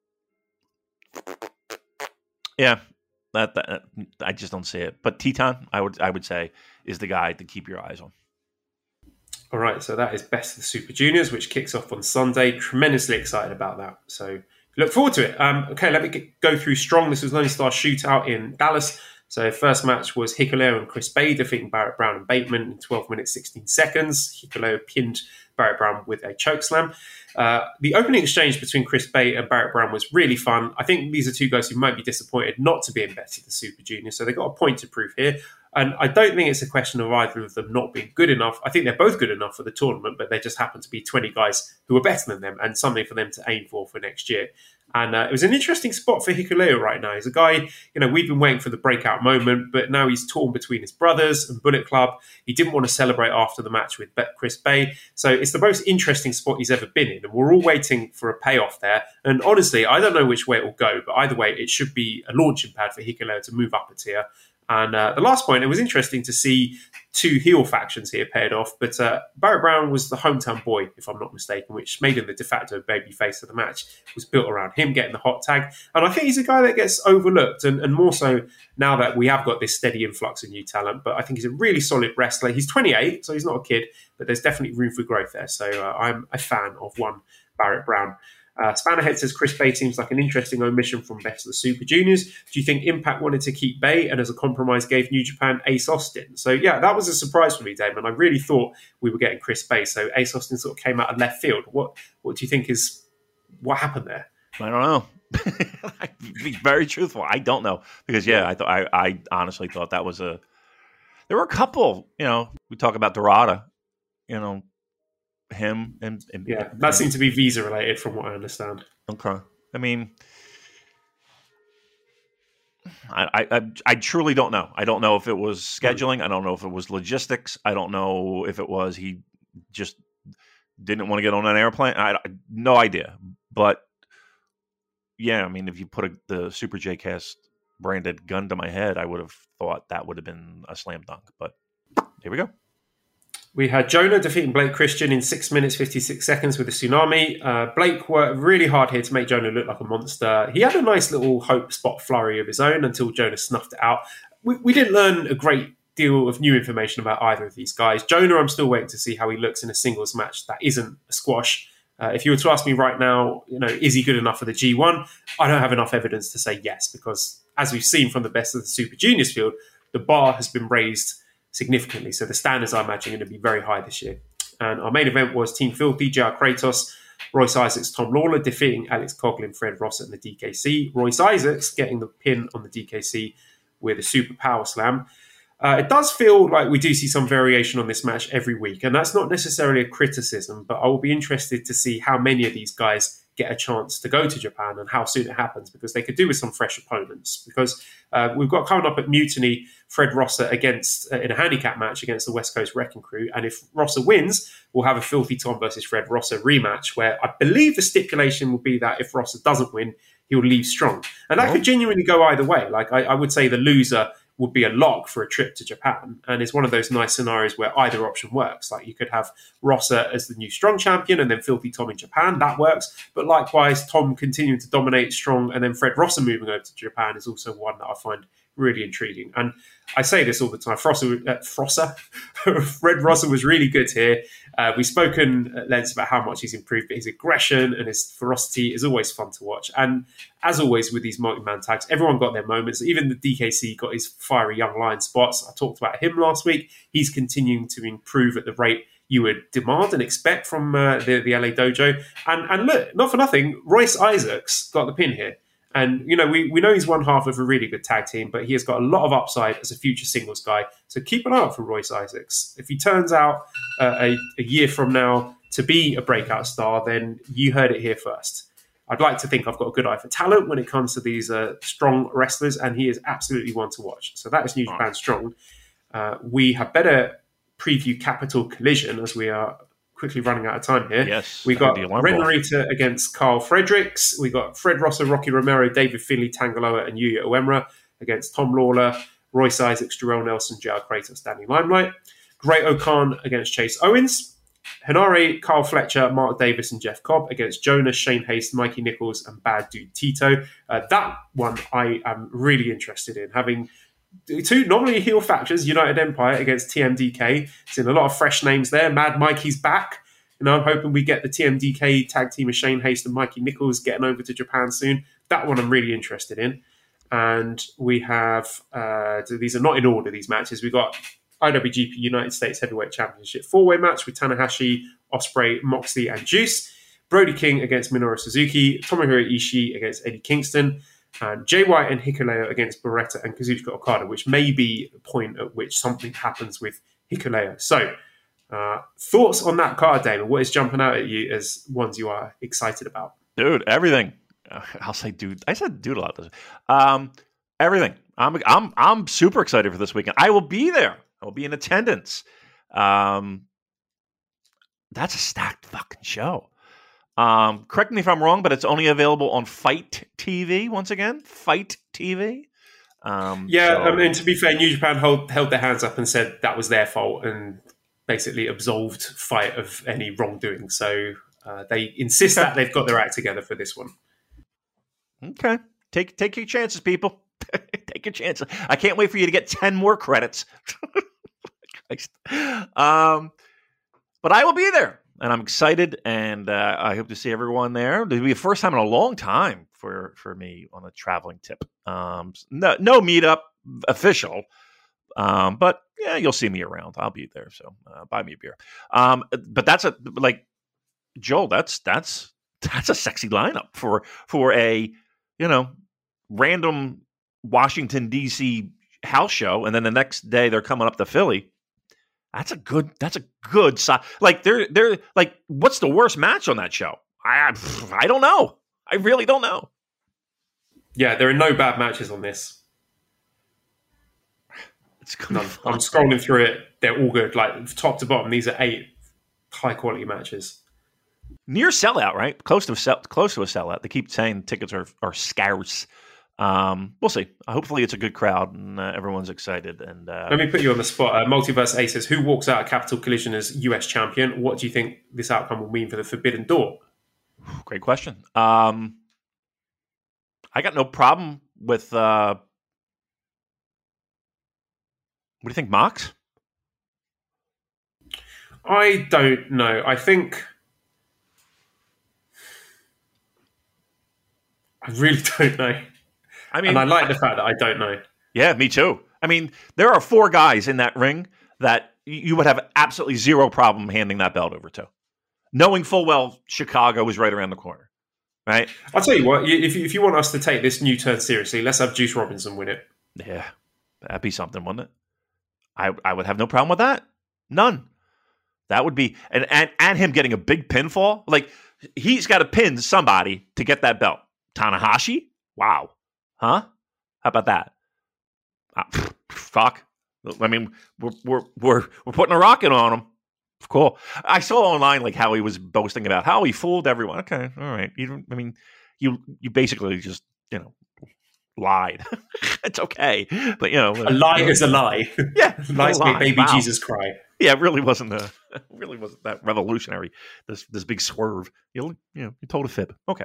Yeah, that, that I just don't see it. But Teton, I would I would say, is the guy to keep your eyes on. All right, so that is Best of the Super Juniors, which kicks off on Sunday. Tremendously excited about that. So look forward to it. Um, okay, let me get, go through strong. This was Lone Star Shootout in Dallas. So first match was Hikuleo and Chris Bay defeating Barrett Brown and Bateman in twelve minutes, sixteen seconds. Hikuleo pinned Barrett Brown with a chokeslam. Uh, the opening exchange between Chris Bay and Barrett Brown was really fun. I think these are two guys who might be disappointed not to be in Best of the Super Junior, so they got a point to prove here. And I don't think it's a question of either of them not being good enough. I think they're both good enough for the tournament, but there just happen to be twenty guys who are better than them and something for them to aim for for next year. And uh, it was an interesting spot for Hikuleo right now. He's a guy, you know, we've been waiting for the breakout moment, but now he's torn between his brothers and Bullet Club. He didn't want to celebrate after the match with Chris Bay. So it's the most interesting spot he's ever been in. And we're all waiting for a payoff there. And honestly, I don't know which way it will go, but either way, it should be a launching pad for Hikuleo to move up a tier. And uh, the last point, it was interesting to see two heel factions here paired off, but uh, Barrett Brown was the hometown boy, if I'm not mistaken, which made him the de facto baby face of the match. It was built around him getting the hot tag. And I think he's a guy that gets overlooked, and, and more so now that we have got this steady influx of new talent. But I think he's a really solid wrestler. He's twenty-eight, so he's not a kid, but there's definitely room for growth there. So uh, I'm a fan of one Barrett Brown. Uh, Spannerhead says Chris Bay seems like an interesting omission from Best of the Super Juniors. Do you think Impact wanted to keep Bay and as a compromise gave New Japan Ace Austin? So yeah, that was a surprise for me, Damon. I really thought we were getting Chris Bay. So Ace Austin sort of came out of left field. What what do you think is what happened there? I don't know. Be very truthful. I don't know because yeah, I thought I, I honestly thought that was a. There were a couple. You know, we talk about Dorada. You know. him and, and yeah, that seemed to be visa related, from what I understand. Okay, I mean, I, I I truly don't know. I don't know if it was scheduling. I don't know if it was logistics. I don't know if it was he just didn't want to get on an airplane. I, I no idea. But yeah, I mean, if you put a, the Super J-Cast branded gun to my head, I would have thought that would have been a slam dunk. But here we go. We had Jonah defeating Blake Christian in six minutes, fifty-six seconds with a tsunami. Uh, Blake worked really hard here to make Jonah look like a monster. He had a nice little hope spot flurry of his own until Jonah snuffed it out. We, we didn't learn a great deal of new information about either of these guys. Jonah, I'm still waiting to see how he looks in a singles match that isn't a squash. Uh, if you were to ask me right now, you know, is he good enough for the G one? I don't have enough evidence to say yes, because as we've seen from the best of the Super Juniors field, the bar has been raised significantly. So the standards, I imagine, are going to be very high this year. And our main event was Team Filthy, J R Kratos, Royce Isaacs, Tom Lawler defeating Alex Coughlin, Fred Ross and the D K C. Royce Isaacs getting the pin on the D K C with a super power slam. Uh, it does feel like we do see some variation on this match every week, and that's not necessarily a criticism, but I will be interested to see how many of these guys get a chance to go to Japan and how soon it happens, because they could do with some fresh opponents. Because uh, we've got coming up at Mutiny Fred Rosser against uh, in a handicap match against the West Coast Wrecking Crew, and if Rosser wins, we'll have a Filthy Tom versus Fred Rosser rematch, where I believe the stipulation will be that if Rosser doesn't win, he'll leave strong, and that oh. could genuinely go either way. Like I, I would say, the loser would be a lock for a trip to Japan. And it's one of those nice scenarios where either option works. Like you could have Rosser as the new Strong champion and then Filthy Tom in Japan. That works. But likewise, Tom continuing to dominate Strong and then Fred Rosser moving over to Japan is also one that I find really intriguing. And I say this all the time. Frosser, uh, Frosser, Fred Rosser was really good here. Uh, we've spoken at length about how much he's improved, but his aggression and his ferocity is always fun to watch. And as always with these multi-man tags, everyone got their moments. Even the D K C got his fiery young lion spots. I talked about him last week. He's continuing to improve at the rate you would demand and expect from uh, the, the L A Dojo. And, and look, not for nothing, Royce Isaacs got the pin here. And, you know, we, we know he's one half of a really good tag team, but he has got a lot of upside as a future singles guy. So keep an eye out for Royce Isaacs. If he turns out uh, a, a year from now to be a breakout star, then you heard it here first. I'd like to think I've got a good eye for talent when it comes to these uh, strong wrestlers, and he is absolutely one to watch. So that is New Japan Strong. Uh, we have better preview Capital Collision as we are quickly running out of time here. Yes, we got Ren Narita against Carl Fredericks. We got Fred Rosser, Rocky Romero, David Finlay, Tangaloa, and Yuya Uemura against Tom Lawler, Royce Isaacs, Jarrell Nelson, J R Kratos, Danny Limelight. Great O'Khan against Chase Owens. Henare, Carl Fletcher, Mark Davis, and Jeff Cobb against Jonas, Shane Haste, Mikey Nichols, and Bad Dude Tito. Uh, that one I am really interested in, having two normally heel factions, United Empire against T M D K. Seen a lot of fresh names there. Mad Mikey's back. You know, I'm hoping we get the T M D K tag team of Shane Haste and Mikey Nichols getting over to Japan soon. That one I'm really interested in. And we have, uh, these are not in order, these matches. We've got I W G P United States Heavyweight Championship four-way match with Tanahashi, Ospreay, Moxley, and Juice. Brody King against Minoru Suzuki. Tomohiro Ishii against Eddie Kingston. And Jay White and Hikuleo against Beretta and Kazuchika Okada, which may be the point at which something happens with Hikuleo. So, uh, thoughts on that card, Damon? What is jumping out at you as ones you are excited about? Dude, everything. Uh, I'll say dude. I said dude a lot. This. Um, everything. I'm I'm I'm super excited for this weekend. I will be there. I will be in attendance. Um, that's a stacked fucking show. Um, correct me if I'm wrong, but it's only available on Fight T V once again. Fight T V. Um, yeah, so. I mean, to be fair, New Japan hold, held their hands up and said that was their fault and basically absolved Fight of any wrongdoing. So uh, they insist okay. that they've got their act together for this one. Okay, take take your chances, people. Take your chances. I can't wait for you to get ten more credits. um, but I will be there. And I'm excited, and uh, I hope to see everyone there. It'll be the first time in a long time for, for me on a traveling tip. Um, no, no meetup official, um, but yeah, you'll see me around. I'll be there, so uh, buy me a beer. Um, but that's a like Joel. That's that's that's a sexy lineup for for a you know random Washington D C house show, and then the next day they're coming up to Philly. That's a good. That's a good side. Like they're they're like, what's the worst match on that show? I I don't know. I really don't know. Yeah, there are no bad matches on this. It's None. I'm scrolling through it. They're all good. Like top to bottom, these are eight high quality matches. Near sellout, right? Close to a sell, close to a sellout. They keep saying tickets are are scarce. Um, we'll see. Hopefully, it's a good crowd and uh, everyone's excited. And uh, let me put you on the spot. Uh, Multiverse A says, "Who walks out of Capital Collision as U S champion? What do you think this outcome will mean for the Forbidden Door?" Great question. Um, I got no problem with. Uh, what do you think, Mox? I don't know. I think. I really don't know. I mean, and I like the fact that I don't know. Yeah, me too. I mean, there are four guys in that ring that you would have absolutely zero problem handing that belt over to, knowing full well Chicago was right around the corner, right? I'll tell you what, if you, if you want us to take this new turn seriously, let's have Juice Robinson win it. Yeah, that'd be something, wouldn't it? I I would have no problem with that. None. That would be, and, and, and him getting a big pinfall. Like, he's got to pin somebody to get that belt. Tanahashi? Wow. Huh? How about that? Uh, fuck. I mean, we're we're we're we're putting a rocket on him. Cool. I saw online like how he was boasting about how he fooled everyone. Okay, all right. You don't. I mean, you you basically just you know lied. It's okay, but you know, a lie is a lie. Yeah, lies make baby wow. Jesus cry. Yeah, it really wasn't a really wasn't that revolutionary. This this big swerve. You you know you told a fib. Okay.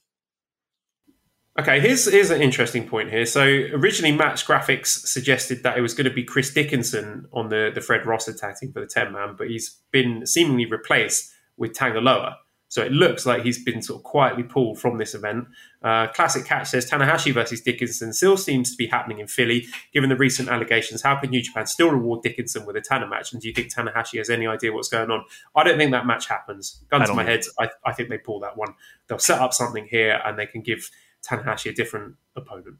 Okay, here's, here's an interesting point here. So originally Match Graphics suggested that it was going to be Chris Dickinson on the, the Fred Rosser tag team for the ten-man, but he's been seemingly replaced with Tangaloa. So it looks like he's been sort of quietly pulled from this event. Uh, Classic Catch says Tanahashi versus Dickinson still seems to be happening in Philly. Given the recent allegations, how can New Japan still reward Dickinson with a Tana match? And do you think Tanahashi has any idea what's going on? I don't think that match happens. Gun to my head, I, I think they pull that one. They'll set up something here and they can give Tanahashi a different opponent.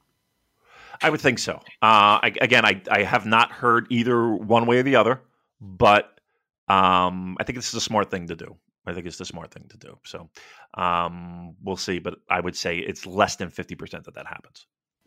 I would think so. Uh, I, again, I, I have not heard either one way or the other, but um, I think this is a smart thing to do. I think it's the smart thing to do. So um, we'll see, but I would say it's less than fifty percent that that happens.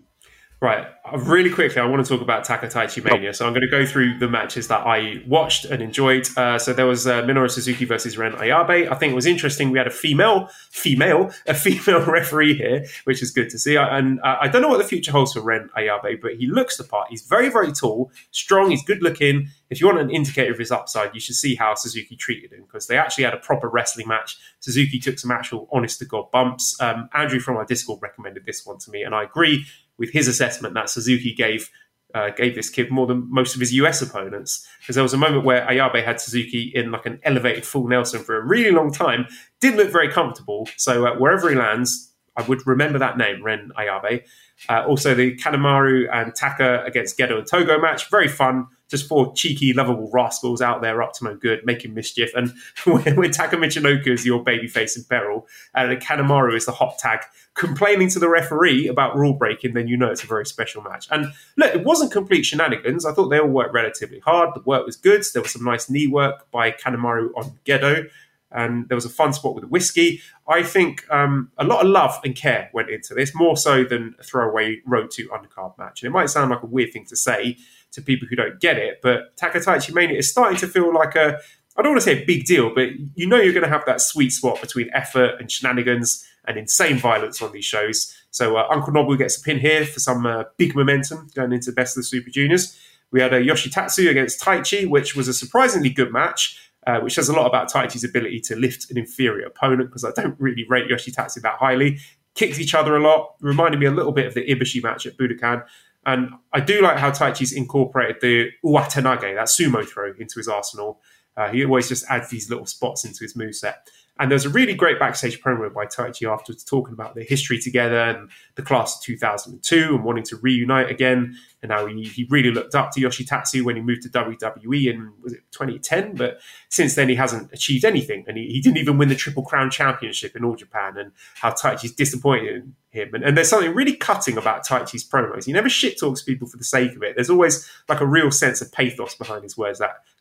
Right. Uh, really quickly, I want to talk about Takataichi Mania. Oh. So I'm going to go through the matches that I watched and enjoyed. Uh, so there was uh, Minoru Suzuki versus Ren Ayabe. I think it was interesting. We had a female, female, a female referee here, which is good to see. And uh, I don't know what the future holds for Ren Ayabe, but he looks the part. He's very, very tall, strong. He's good looking. If you want an indicator of his upside, you should see how Suzuki treated him, because they actually had a proper wrestling match. Suzuki took some actual honest-to-God bumps. Um, Andrew from our Discord recommended this one to me, and I agree with his assessment that Suzuki gave uh, gave this kid more than most of his U S opponents. Because there was a moment where Ayabe had Suzuki in like an elevated full Nelson for a really long time. Didn't look very comfortable. So uh, wherever he lands, I would remember that name, Ren Ayabe. Uh, also, the Kanemaru and Taka against Gedo and Togo match. Very fun. Just four cheeky, lovable rascals out there up to no good, making mischief. And when, when Taka Michinoku is your babyface in peril, and Kanemaru is the hot tag, complaining to the referee about rule breaking, then you know it's a very special match. And look, it wasn't complete shenanigans. I thought they all worked relatively hard. The work was good. There was some nice knee work by Kanemaru on Gedo. And there was a fun spot with the whiskey. I think um, a lot of love and care went into this, more so than a throwaway Road to undercard match. And it might sound like a weird thing to say to people who don't get it, but Takataichi Mania is starting to feel like a, I don't want to say a big deal, but you know you're going to have that sweet spot between effort and shenanigans and insane violence on these shows. So uh, Uncle Nobu gets a pin here for some uh, big momentum going into Best of the Super Juniors. We had a Yoshitatsu against Taichi, which was a surprisingly good match. Uh, which says a lot about Taichi's ability to lift an inferior opponent, because I don't really rate Yoshitatsu that highly. Kicked each other a lot, reminded me a little bit of the Ibushi match at Budokan. And I do like how Taichi's incorporated the Uwatenage, that sumo throw, into his arsenal. Uh, he always just adds these little spots into his moveset. And there's a really great backstage promo by Taichi afterwards talking about their history together and the class of two thousand two and wanting to reunite again. And how he, he really looked up to Yoshitatsu when he moved to W W E in, was it twenty ten? But since then, he hasn't achieved anything. And he, he didn't even win the Triple Crown Championship in All Japan, and how Taichi's disappointed in him. And, and there's something really cutting about Taichi's promos. He never shit talks people for the sake of it. There's always like a real sense of pathos behind his words that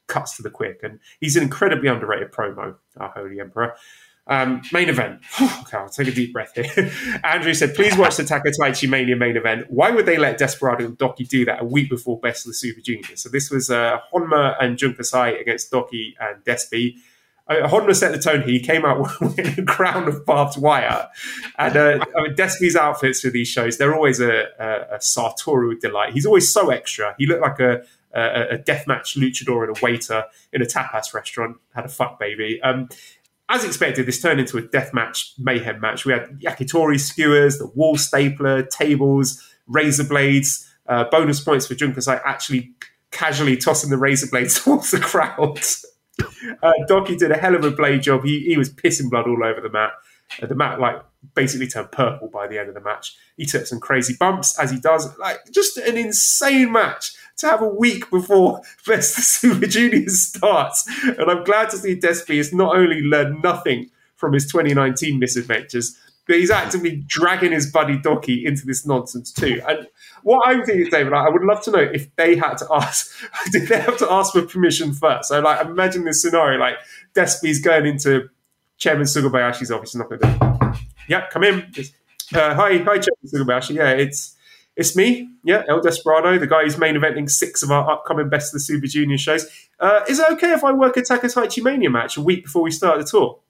cuts to the quick. And he's an incredibly underrated promo, our Holy Emperor. Um, main event. Okay, I'll take a deep breath here. Andrew said, please watch the Takataichi Mania main event. Why would they let Desperado and Doki do that a week before Best of the Super Juniors? So this was uh, Honma and Jun Kasai against Doki and Despi. Uh, Honma set the tone. He came out with a crown of barbed wire. And uh, I mean, Despi's outfits for these shows, they're always a, a, a Sartoru delight. He's always so extra. He looked like a, a, a deathmatch luchador and a waiter in a tapas restaurant. Had a fuck baby. Um, As expected, this turned into a deathmatch mayhem match. We had yakitori skewers, the wall stapler, tables, razor blades, uh, bonus points for Jun Kasai actually casually tossing the razor blades towards the crowd. uh, Doki did a hell of a blade job. He, he was pissing blood all over the mat. Uh, the mat like basically turned purple by the end of the match. He took some crazy bumps as he does. Like just an insane match to have a week before Best of Super Juniors starts. And I'm glad to see Despi has not only learned nothing from his twenty nineteen misadventures, but he's actively dragging his buddy Doki into this nonsense too. And what I'm thinking, David, I would love to know if they had to ask, did they have to ask for permission first? So like, imagine this scenario, like Despi's going into Chairman Sugabayashi's office, not going to, yeah, come in. Uh, hi, hi, Chairman Sugabayashi. Yeah, it's, It's me, yeah, El Desperado, the guy who's main eventing six of our upcoming Best of the Super Junior shows. Uh, is it okay if I work a Takataichi Mania match a week before we start the tour?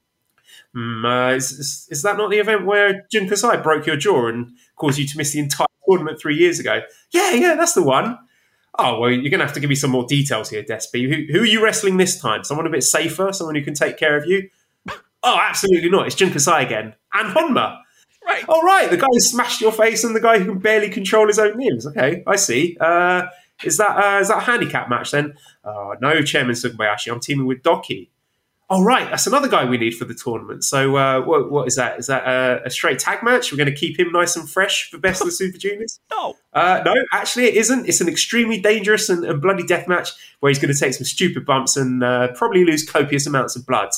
Mm, uh, is, is, is that not the event where Jun Kasai broke your jaw and caused you to miss the entire tournament three years ago? Yeah, yeah, that's the one. Oh, well, you're going to have to give me some more details here, Despi. Who, who are you wrestling this time? Someone a bit safer? Someone who can take care of you? Oh, absolutely not. It's Jun Kasai again. And Honma. Right. Oh, right. The guy who smashed your face and the guy who can barely control his own limbs. Okay, I see. Uh, is that uh, is that a handicap match then? Oh, no, Chairman Sugabayashi. I'm teaming with Doki. Oh, right. That's another guy we need for the tournament. So uh, what, what is that? Is that a, a straight tag match? We're going to keep him nice and fresh for Best of the Super Juniors? No. Uh, no, actually it isn't. It's an extremely dangerous and, and bloody death match where he's going to take some stupid bumps and uh, probably lose copious amounts of blood.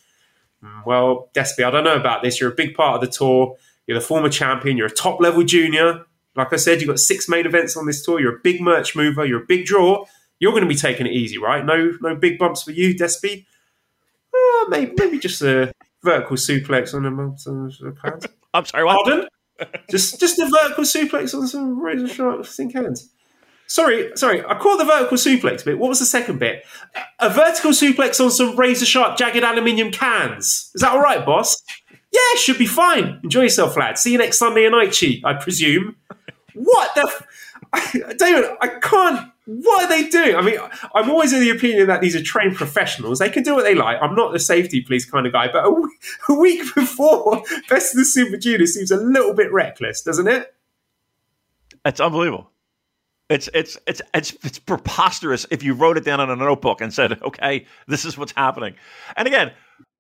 Well, Despi, I don't know about this. You're a big part of the tour. You're the former champion. You're a top-level junior. Like I said, you've got six main events on this tour. You're a big merch mover. You're a big draw. You're going to be taking it easy, right? No no big bumps for you, Despi? Uh, maybe, maybe just a vertical suplex on the pants. I'm sorry, what? Pardon? just, just a vertical suplex on some razor-sharp sink hands. Sorry, sorry. I caught the vertical suplex bit. What was the second bit? A vertical suplex on some razor-sharp jagged aluminium cans. Is that all right, boss? Yeah, should be fine. Enjoy yourself, lad. See you next Sunday in Aichi, I presume. What the... F- I, David, I can't... What are they doing? I mean, I'm always of the opinion that these are trained professionals. They can do what they like. I'm not the safety police kind of guy, but a, w- a week before Best of the Super Juniors seems a little bit reckless, doesn't it? It's unbelievable. It's it's it's it's it's preposterous if you wrote it down on a notebook and said, okay, this is what's happening. And again...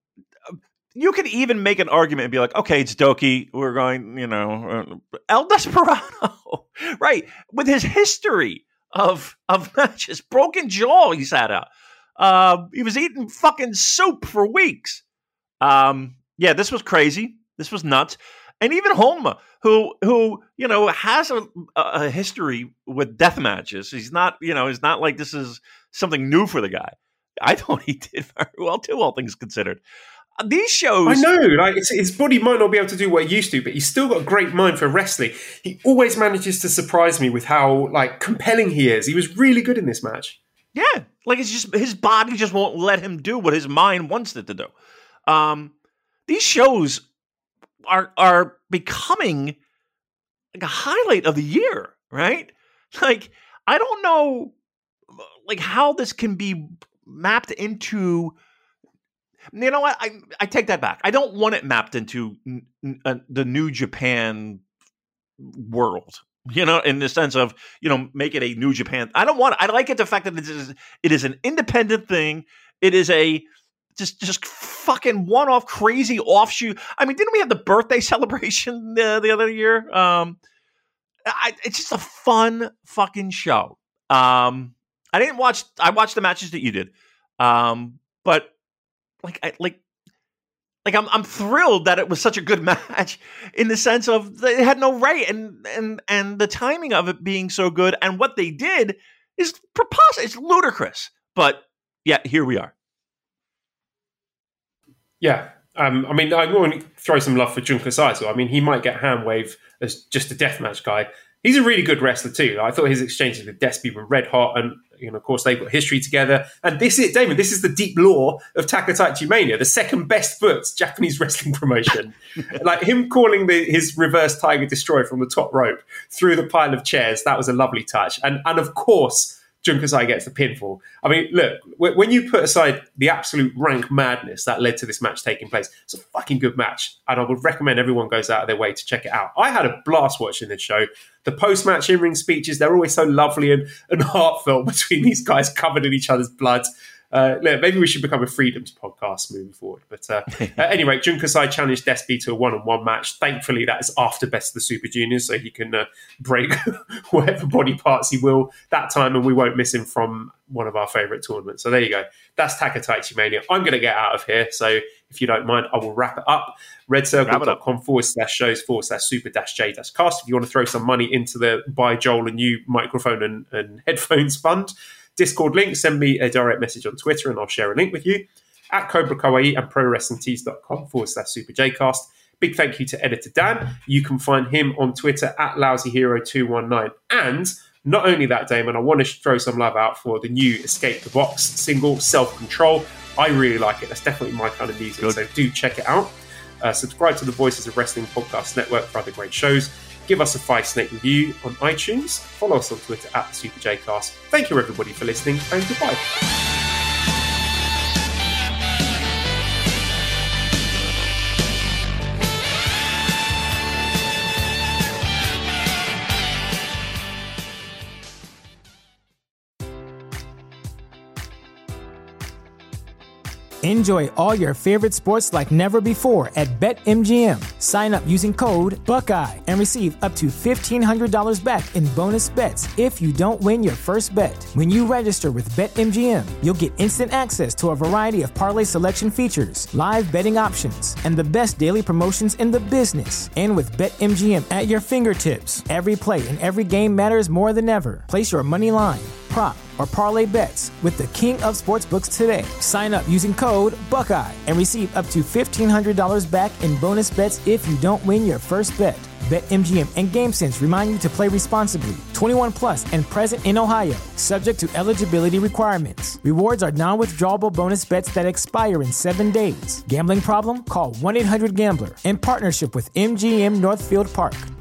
You could even make an argument and be like, okay, it's Doki. We're going, you know, uh, El Desperado, right? With his history of of matches, broken jaw he's had out. Uh, he was eating fucking soup for weeks. Um, yeah, this was crazy. This was nuts. And even Honma, who who you know has a, a history with death matches. He's not, you know, it's not like this is something new for the guy. I thought he did very well too, all things considered. These shows, I know, like it's, his body might not be able to do what he used to, but he's still got a great mind for wrestling. He always manages to surprise me with how like compelling he is. He was really good in this match. Yeah, like it's just his body just won't let him do what his mind wants it to do. Um, these shows are are becoming like a highlight of the year, right? Like I don't know, like how this can be mapped into. You know what? I, I take that back. I don't want it mapped into n- n- the New Japan world, you know, in the sense of, you know, make it a New Japan. I don't want it. I like it the fact that it is, it is an independent thing. It is a just just fucking one-off crazy offshoot. I mean, didn't we have the birthday celebration the, the other year? Um, I, it's just a fun fucking show. Um, I didn't watch, I watched the matches that you did. Um, but Like, I, like, like I'm, I'm thrilled that it was such a good match in the sense of they had no right and and and the timing of it being so good and what they did is preposterous, it's ludicrous. But yet here we are. Yeah. Um, I mean, I want to throw some love for Jun Kasai as well. I mean, he might get hand wave as just a deathmatch guy. He's a really good wrestler too. I thought his exchanges with Despy were red hot, and you know, of course, they've got history together. And this is, Damon, this is the deep lore of Takataichi Mania, the second best booked Japanese wrestling promotion. Like him calling the, his reverse Tiger Destroyer from the top rope through the pile of chairs, that was a lovely touch. And and of course, Jun Kasai gets the pinfall. I mean, look, when you put aside the absolute rank madness that led to this match taking place, it's a fucking good match. And I would recommend everyone goes out of their way to check it out. I had a blast watching this show. The post-match in-ring speeches, they're always so lovely and, and heartfelt between these guys covered in each other's blood. Uh, look, maybe we should become a Freedoms podcast moving forward. But uh, uh, anyway, Jun Kasai challenged Despy to a one-on-one match. Thankfully, that is after Best of the Super Juniors, so he can uh, break whatever body parts he will that time, and we won't miss him from one of our favourite tournaments. So there you go. That's Takataichi Mania. I'm going to get out of here, so if you don't mind, I will wrap it up. redcircle.com forward slash shows forward slash super dash J dash cast. If you want to throw some money into the buy Joel a new microphone and, and headphones fund. Discord link, send me a direct message on Twitter and I'll share a link with you. At Cobra Kawaii and ProWrestlingTees.com forward slash Super Jcast. Big thank you to editor Dan. You can find him on Twitter at LousyHero two one nine. And not only that, Damon, I want to throw some love out for the new Escape the Box single, Self-Control. I really like it. That's definitely my kind of music, Good. So do check it out. Uh, subscribe to the Voices of Wrestling Podcast Network for other great shows. Give us a five-snake review on iTunes. Follow us on Twitter at the Super Jcast. Thank you, everybody, for listening, and goodbye. Enjoy all your favorite sports like never before at BetMGM. Sign up using code Buckeye and receive up to fifteen hundred dollars back in bonus bets if you don't win your first bet. When you register with BetMGM, you'll get instant access to a variety of parlay selection features, live betting options, and the best daily promotions in the business. And with BetMGM at your fingertips, every play and every game matters more than ever. Place your money line, prop, or parlay bets with the king of sportsbooks today. Sign up using code Buckeye and receive up to fifteen hundred dollars back in bonus bets if you don't win your first bet. BetMGM and GameSense remind you to play responsibly. twenty-one plus and present in Ohio, subject to eligibility requirements. Rewards are non-withdrawable bonus bets that expire in seven days. Gambling problem? Call one eight hundred gambler in partnership with M G M Northfield Park.